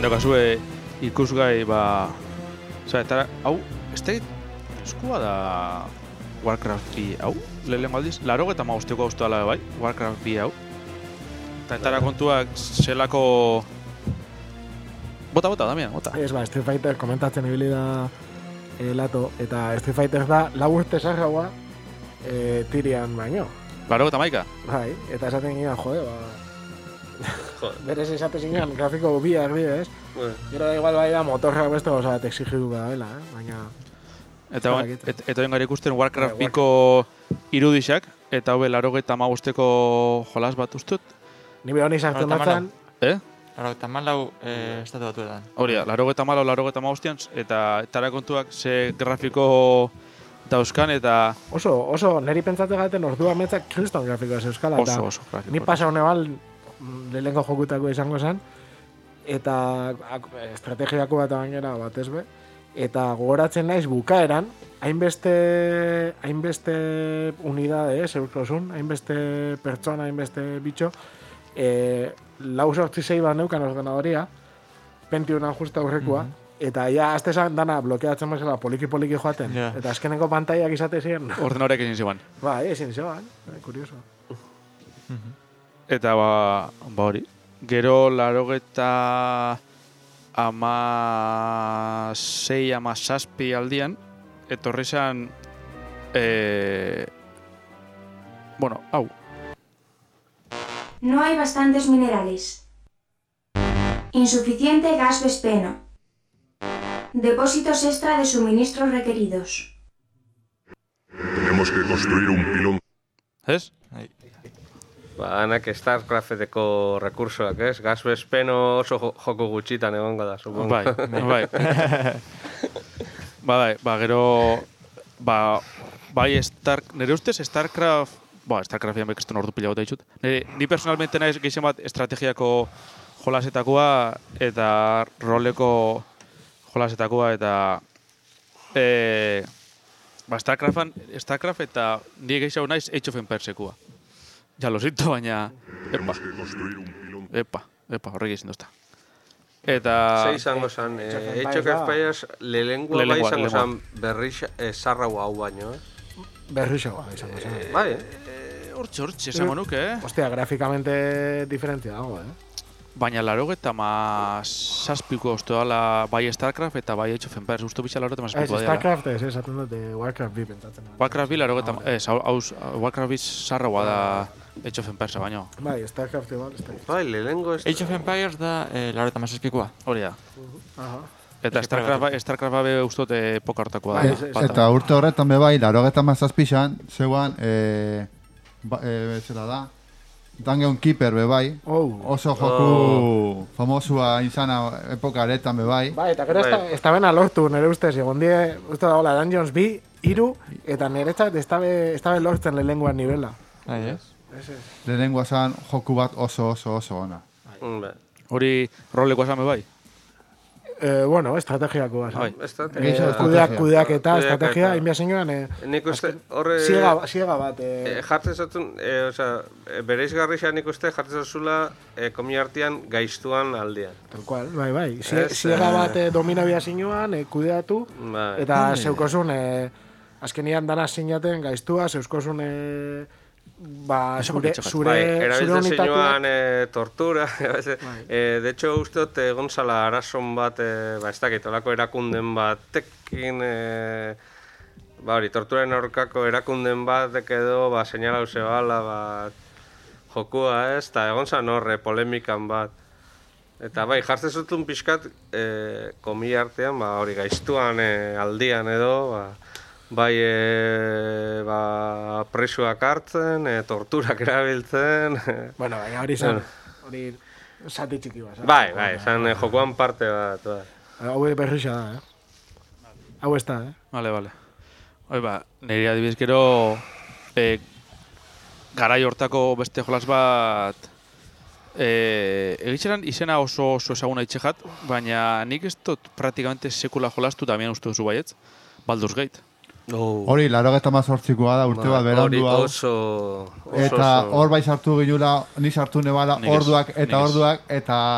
daukazue ikusgai, Osea, eta hau, ez da eskua da Warcraft bi hau, lehenengo aldiz, 85 haustu dela bai, Warcraft bi hau. Eta entara kontuak zelako... Bota, Damian, bota. Ez Street Fighter komentatzen ibili da Lato, eta Street Fighter da 4 urte sarragoa Tirian baino. 81. Bai, eta esaten ginen, berez esaten ginen, grafiko biak bide, ez? Gero da igual bai da motorrak beste gauza bat exigidu da dela, baina... Eta oin gari ikusten Warcraft biko irudixak, eta hobe 85ko jolas bat ustut. Ni be honi sartzen batzan... 84 estatu batuetan. Hori da, 85 eta etara kontuak ze grafiko dauzkan eta... Oso, neri pentsatu gaten ordua metzak kriston grafikoa zeuskala. Oso grafiko. Ni pasa honebal lehenko jokutako izango zen, eta estrategiako bat gainera batez be, eta gogoratzen naiz bukaeran, hainbeste unidade, zeurkozun, hainbeste pertsona, hainbeste bitxo, 4-6 bat neukan ordenadoria, Pentiuman justa aurrekoa, eta ja azte zan dana blokeatzen bezala poliki joaten, eta azkeneko pantaiak izate ziren. Ordenadoriak ezin ziban. Ezin ziban, kurioso. Eta hori. Gero 86 aldian, etorri zen, hau. No hay bastantes minerales. Insuficiente gas vespeno. Depósitos extra de suministros requeridos. Tenemos que construir un pilón. Ez? Anak StarCrafteko rekursoak, ez? Gas bespeno oso joko gutxitan egongo da, supongo. Bai. Gero... nire ustez StarCraft... StarCraft ean bekeston ordu pila gota ditut. Ni personalmente naiz gehien bat estrategiako jolasetakoa eta roleko jolasetakoa eta... StarCraft eta ni gehiago naiz Age of Empiresekua. Ja lo siento, baina... Epa, horrek izan duzta. Eta... Ze izango zan, Age of Empires lehengoa bai izango zan berriz sarraua hau baino, Berrixoa izango zan. Bai, Hortxe, esango nuke, Hostia, grafikamente diferentzia dago, Baina 87ko uste dala bai StarCraft eta bai Age of Empires. Uste bitxa 87ko dela. StarCraft ez, esaten dute Warcraft bi pentsatzen. Warcraft bi Warcraft bi sarraua da Age of Empires baino. Bai, StarCraft igual. Bai, lehengo... Age of Empires da 87koa. Hori da. Eta StarCraft babe ustot epoka hortakoa da. Eta urte horretan bebai, 87an, zeuan, zela da, Dungeon Keeper bebai, oso joku famosua izana epoka aretan bebai. Bai, eta gero ez da bena lortu, nire ustez, egon die, uste da hola, Dungeons bi, 3, eta niretzat ez da lortzen lehenguan nivela. Lehenengoa zan joku bat oso ona. Hori rolekoa zan bebai? Estrategiako bai. Kudeak eta estrategia, inbia zinioan, nik uste horre... Siega bat. Jartzen zotun, bereiz garrixan nik uste jartzen zozula komi artean gaiztuan aldean. Tal cual, bai. Siega bat domina bia zinioan, kudeatu, eta zeukozun, azkenian dana zinaten gaiztua, zeukozun... zure unitatean tortura. De hecho, usteot egon zala arazon bat, ez dakit, olako erakunden batekin, torturaren aurkako erakunden batek edo, seinalau zebala, jokua ez, eta egon zan horre polemikan bat. Eta jartzen zutun pixkat, komi artean, hori gaiztuan aldian edo, presuak hartzen, torturak erabiltzen... Bueno, baina hori zan, hori zati txiki bat. Bai, zan jokoan parte bat. Hau berrixa da, Hau ez da, Vale. Hoi nire adibidez gero garai hortako beste jolas bat egitzeran izena oso ezaguna itxejat, baina nik ez dut praktikamente sekula jolastu, damian uste duzu baietz, Baldur's Gate. Hori, 88koa da, urte bat berandu hau. Eta hor bai sartu ginula, ni sartu nebala, orduak, eta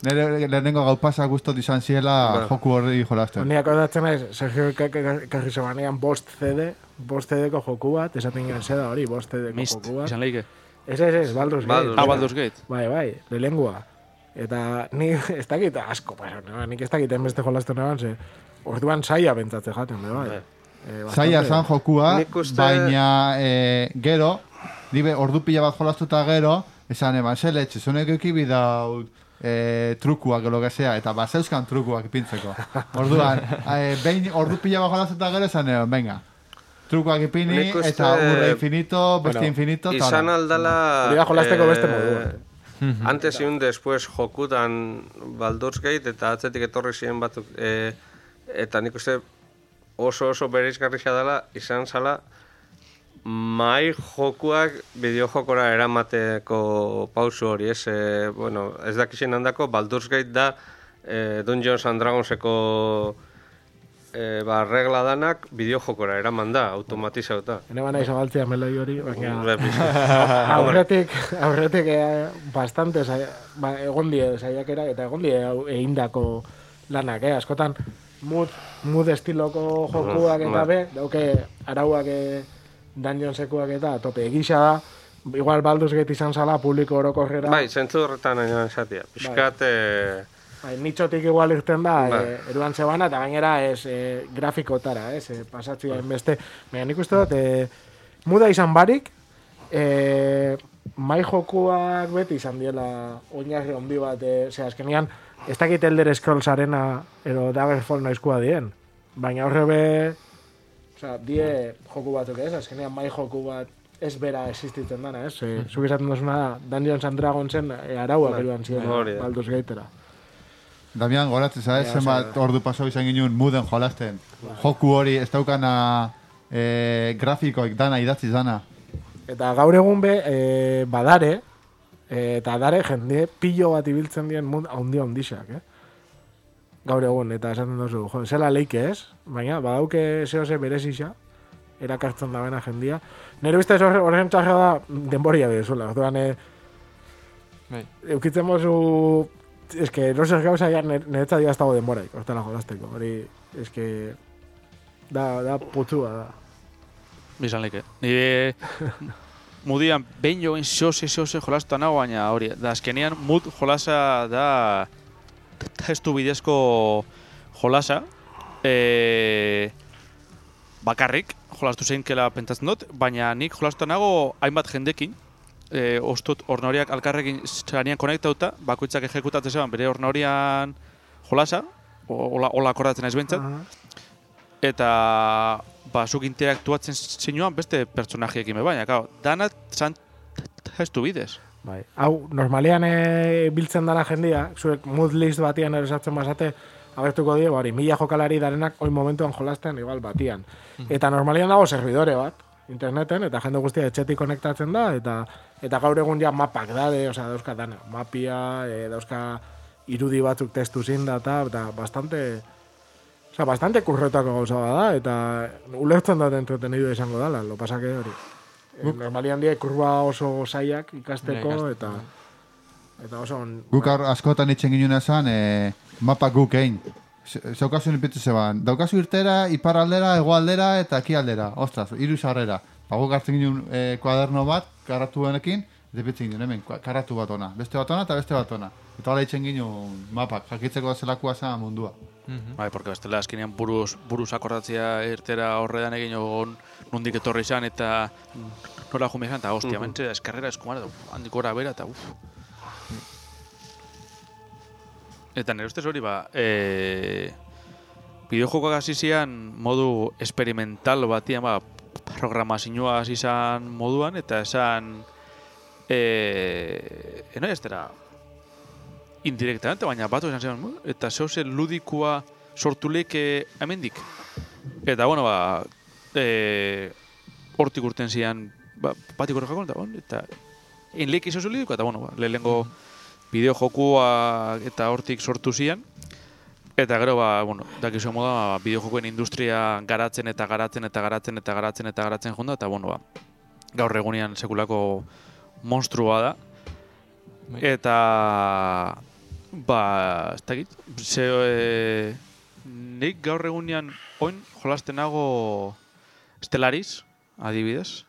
Nere lehenengo gau pasa gustot izan ziela joku horri jolasten. Ni akordatzen naiz, Sergio karri zebanean 5 CD-ko joku bat, esaten gen seda hori, 5 CD-ko Mist, joku bat. izan leike. Ez, Baldur's Gate. Baldur's Gate. Bai, lehengua. Eta ni ez dakit asko, nik ez dakit enbeste jolastu neban, ze orduan saia bentsatze jaten, bai. Zaila zan jokua, Nik uste- baina gero, dibe ordu pila bat jolastuta gero, esan eban, zeletxe, zunek ekibi daut trukuak lo que sea, eta bazeuzkan trukuak ipintzeko. Orduan, behin ordu pila bat jolastuta gero, esan eban, venga, trukuak ipini, Nik uste- eta urre infinito, beste infinito, eta Izan aldala... Hori da jolasteko beste modua. Antes y un después jokutan Baldur's Gate eta atzetik etorri ziren batzuk eta nik uste oso bereizgarria dela izan zala mai jokuak bideojokora eramateko pausu hori, ez dakizien handako Baldur's Gate da Dungeons and Dragonseko regla danak bideojokora eraman da, automatizauta. Hene bana izabaltzea meloi hori, baina aurretik bastante egon die saiakera eta egon die egindako lanak, askotan mood estiloko jokuak eta dauke arauak Dungeonsekuak eta tope egisa da, igual Baldur's Gate izan zala publiko orokorrera. Bai, zentzu horretan nahi esatia. Piskat... nitxotik igual irten da, eruan zebana, eta gainera grafikotara, pasatzia beste. Baina nik uste dut, muda izan barik, mai jokuak beti izan diela oinarri handi bat, azkenean, ez dakit Elder Scrolls arena, edo Daggerfall noizkua dien. Baina horre die joku batzuk azkenean mai joku bat ez bera existitzen dana, zuk izaten duzuna da, Dungeons and Dragonsen arauak eruan ziren, Baldur's Gatera. Damian, goratzen, ¿sabes? Zenbat ordu paso izan ginen muden jolasten. Joku hori ez daukana grafikoik dana, idatziz dana. Eta gaur egun badare, eta dare jende pilo bat ibiltzen dien mund handi-handixak, Gaur egun, eta esaten duzu, zela leike ez, baina badauke zehose berezisa, erakartzen da bena jendia. Nire ustez horren txarra da denboria bedezuela, orduan eukitzen mozu... Es que no sé gauza ya niretzat ya estago denboraik, hortela jolasteko. Hori, es que da putzua da. Bizan leike. Nire mudian behin joen xose jolastu nago, baina hori, da azkenean mud jolasa da testu bidezko jolasa. Bakarrik jolastu zeinkela pentsatzen dut, baina nik jolastu nago hainbat jendekin, ostut ornoriak alkarrekin zarean konektauta, bakoitzak ejekutatzen zeban bere ornorian jolasa, hola akordatzen ez bentsat, eta zuk interaktuatzen zinuan beste pertsonajiekin baina, dana zan testu bidez. Bai. Hau, normalean biltzen dana jendia, zuek mood list batian erosatzen basate, agertuko die, bari, 1000 jokalari darenak oin momentuan jolasten igual batian. Eta normalean dago servidore bat, interneten, eta jende guztia etxetik konektatzen da, eta gaur egun ja mapak dade, dauzka dana, mapia, dauzka irudi batzuk testu zinda, eta bastante kurretako gauza da, eta ulertzen dut entretenidu izango dala, lo pasake hori. Normalian die kurba oso zaiak ikasteko, eta oso... Guk askotan itxen ginen esan, mapa guk egin. Zaukazu nipitu zeban. Daukazu irtera, iparraldera, hegoaldera eta ekialdera. Ostras, 3 sarrera. Guk hartzen ginen kuaderno bat, karatu benekin, eta pitzen ginen hemen, karatu bat ona. Beste bat ona eta beste bat ona. Eta hala itxen ginen mapak, jakitzeko zelakua zen mundua. Bai, porque bestela azkenean buruz akordatzea irtera horredan egin nondik etorri izan eta nola jume izan, eta hostia, mentxe, eskarrera eskumara, handik gora bera, eta Eta nire ustez hori bideojokoak hasi zian modu experimental batian, programazioa hasi izan moduan, eta esan enoi estera indirectamente, baina batu esan zian, eta zehose ludikoa sortu leke hemendik. Eta, hortik urten zian batik horrekakon, eta enleki zehose ludikoa, eta, lehenengo bideojokua eta hortik sortu zian. Eta gero, dakizu moda, bideojokoen industria garatzen junda, eta, gaur egunean sekulako monstrua da. Eta Ba, ez dakit. Nik gaur egunean oin jolasten nago Stellaris, adibidez.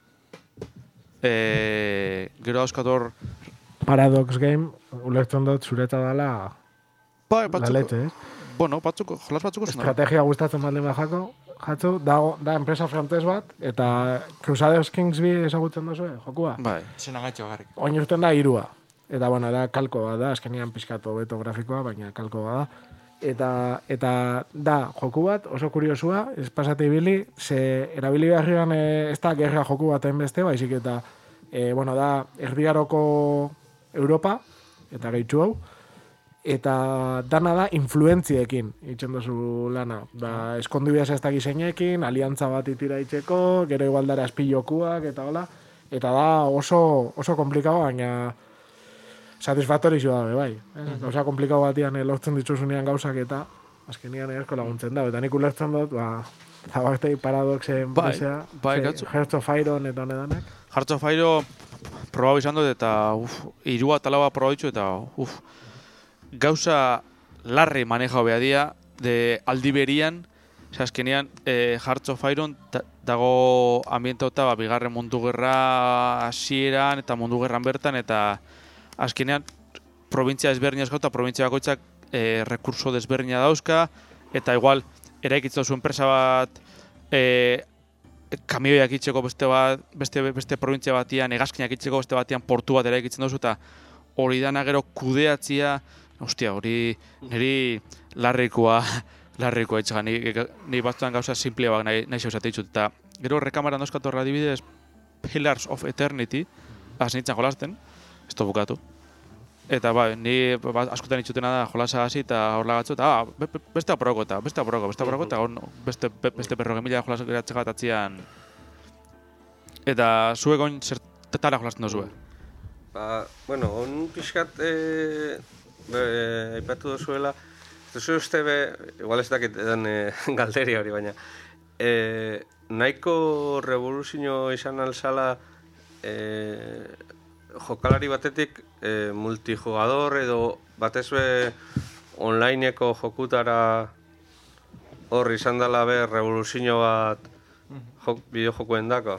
Gero dauzkator... Paradox Game, ulertzen dut zureta dela Ba, la leche, Bueno, jolas batzuko zena. Estrategia gustatzen baldin jatzu, da enpresa frantes bat, eta Crusaders Kings bi ezagutzen duzu, jokua? Bai. Zena gaitxo garrik. Oin urten da 3. Eta, bueno, da kalko bat da, azkenian pizkatu beto grafikoa, baina kalko bat da. Eta da, joku bat, oso kuriosua, ez pasate ibili, ze erabili beharrian ez da gerra joku baten beste, baizik eta, bueno, da, erdiaroko Europa, eta gehitxu hau, eta dana da influentziekin itxen duzu lana. Da, eskondu biaz ez da gizeinekin, aliantza bat itira itxeko, gero igualdara espilokuak, eta hola, eta da oso komplikau, baina satisfaktorizua da, bai. Gauza komplikau batian lortzen dituzunean gauzak eta azkenian esko laguntzen da. Eta nik ulertzen dut, zabaktei paradoxen presea, Hearts of Iron eta honedanak. Hearts of Iron probau izan dut eta 3 talaba probau ditu eta gauza larri manejau behar dira, de aldi berian, azkenean Hearts of Iron dago ambientauta bigarren mundu gerra hasieran eta mundu gerran bertan, eta azkenean provintzia desberdina eskauta, provintzia bakoitzak rekurso desberdina dauzka, eta igual eraikitzen zu enpresa bat kamioiak itxeko beste provintzia batian, hegazkinak itxeko beste batian portu bat eraikitzen duzu, eta hori dana gero kudeatzia, hostia, hori niri larrikoa etxega, ni batzuan gauza simplea bak nahi zeusate ditut, eta gero rekamaran dauzkatorra adibidez Pillars of Eternity, nintzen jolasten, ez da bukatu. Eta ni askotan itxutena da jolasa hasi eta hor lagatzu, eta beste aproko, eta beste perrogemila jolasa geratxe bat atzian. Eta zuek oin zertara jolasten duzue? Bueno, on pixkat aipatu duzuela, duzu uste igual ez dakit edan galderia hori, baina nahiko revoluzio izan alzala jokalari batetik multijugador edo batez onlineko jokutara hor izan dela revoluzio bat bideojokuen dako.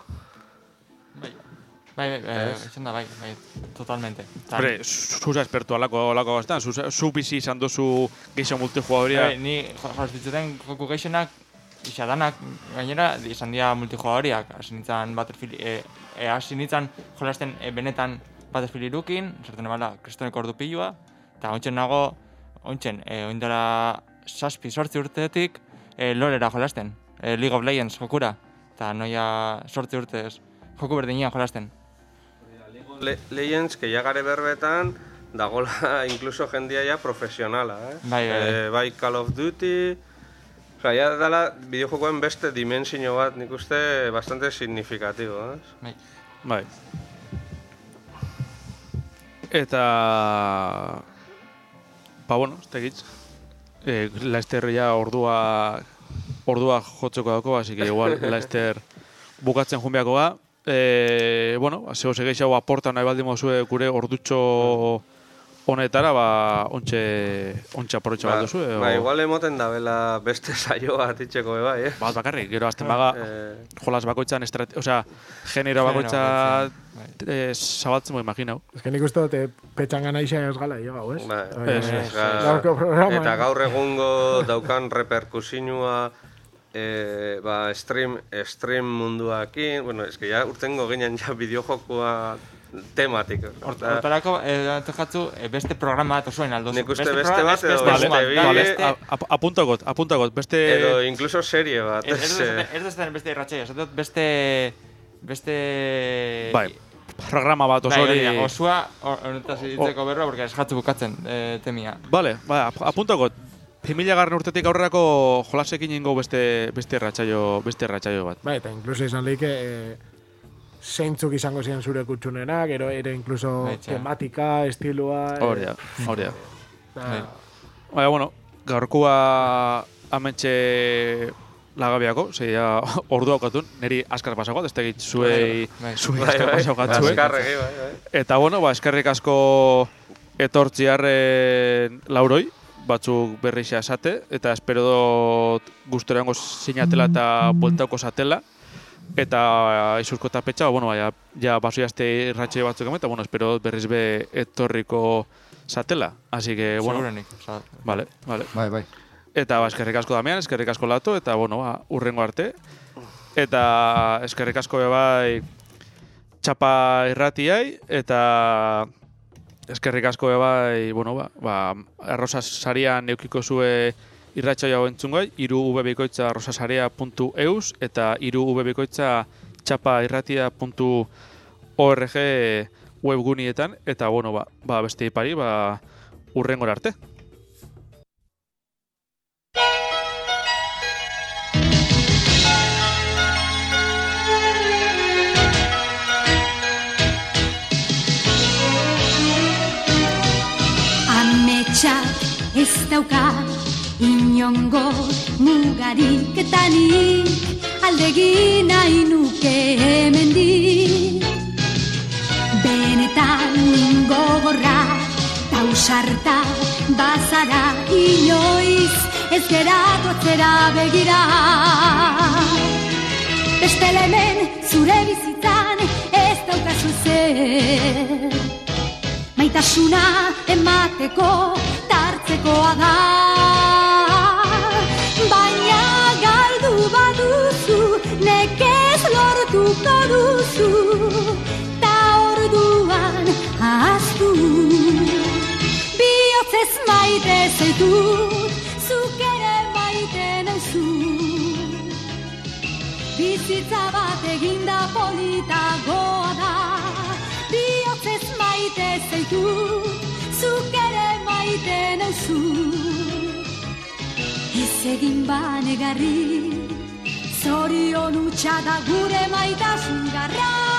Bai, izan da, bai, totalmente. Hombre, zuza espertu alako gaztan, zu bizi izan duzu geixo multijugadoria. Ni jolaztitzuten joku geixenak, isadanak gainera izan dira multijugadoriak. Hasi nintzen jolasten benetan Battlefield 3-kin, zerten ebala kristoneko ordu pilua, eta oindara 7-8 urteetik LoLera jolasten, League of Legends jokura, eta noia 8 urtez joku berdinean jolasten. Legends, que ya gare berbetan, dagola incluso jendia ya profesionala, Bai Call of Duty, ya dala bideojokoen beste dimensio bat, nik uste bastante significativo, Bai. Eta... bueno, ez tegitz. Leicester ya ordua jotzeko dako, así que igual Leicester bukatzen junbiako ga. Bueno, zeo segeixau aporta nahi baldin mozue gure ordutxo honetara, ontxe aprotxa bat duzu. Igual emoten da bela beste saio bat itxeko bai, Bat bakarrik, gero azten baga jolas bakoitzan, genero bakoitza zabaltzen imaginau. Ez que nik uste dut petxangan aixa ez gala llegau, ez? Eta gaur egungo daukan reperkusinua stream munduakin, bueno, es que ya urtengo ginen ja bideojokoa tematik. Hortarako, jatzu, beste programa bat osoen aldo. Nik uste beste bat edo beste apuntakot, beste... Edo incluso serie bat. Ez duzten beste irratxeia, ez dut beste... Bai, programa bat osori... Osua, honetaz ditzeko berroa, porque ez jatzu bukatzen temia. Vale, apuntakot. 2000 urtetik aurrerako jolasekin ingo beste erratxaio bat. Bai, eta incluso izan lehike zeintzuk izango ziren zure kutsunenak, ere incluso tematika, estilua... Hori da. Baina, bueno, gaurkua amentxe lagabiako, zeia ordu haukatun, niri askar pasagoat, ez tegit zuei askar pasagoat zuei. Eta, bueno, eskerrik asko etortziarren lauroi, batzuk berrixa esate, eta espero dut guztorango sinatela eta bueltauko zatela, eta izurko tapetxa, bueno, ja basoiazte irratxe batzuk eta bueno, espero dut berriz be etorriko zatela, así que, bueno. Segurenik. Vale. Bai. Eta eskerrik asko Damian, eskerrik asko Lato, eta bueno, urrengo arte. Eta eskerrik asko bai txapa irratiai, eta eskerrik asko bai, bueno, arrosa sarian eukiko zue irratxaia hau entzungai, 3vbikoitza arrosasarea.eus eta 3vbikoitza txapairratia.org webgunietan, eta bueno, beste ipari, urrengora arte. Ez dauka inongo mugarik eta nik aldegin nahi nuke hemendik. Benetan gogorra tausarta bazara inoiz ez geratu atzera begira. Bestela hemen zure bizitzan ez daukazu zer. Maitasuna emateko tartzekoa da, baina galdu baduzu, nekez lortuko duzu, ta orduan ahaztu. Bihotzez maite zaitu, zuk ere maite nauzu. Bizitza bat eginda politagoa da, bihotzez maite zaitu, zuk ere maite nauzu. Ez egin banegarri, zorion utxa da gure maitasun garra.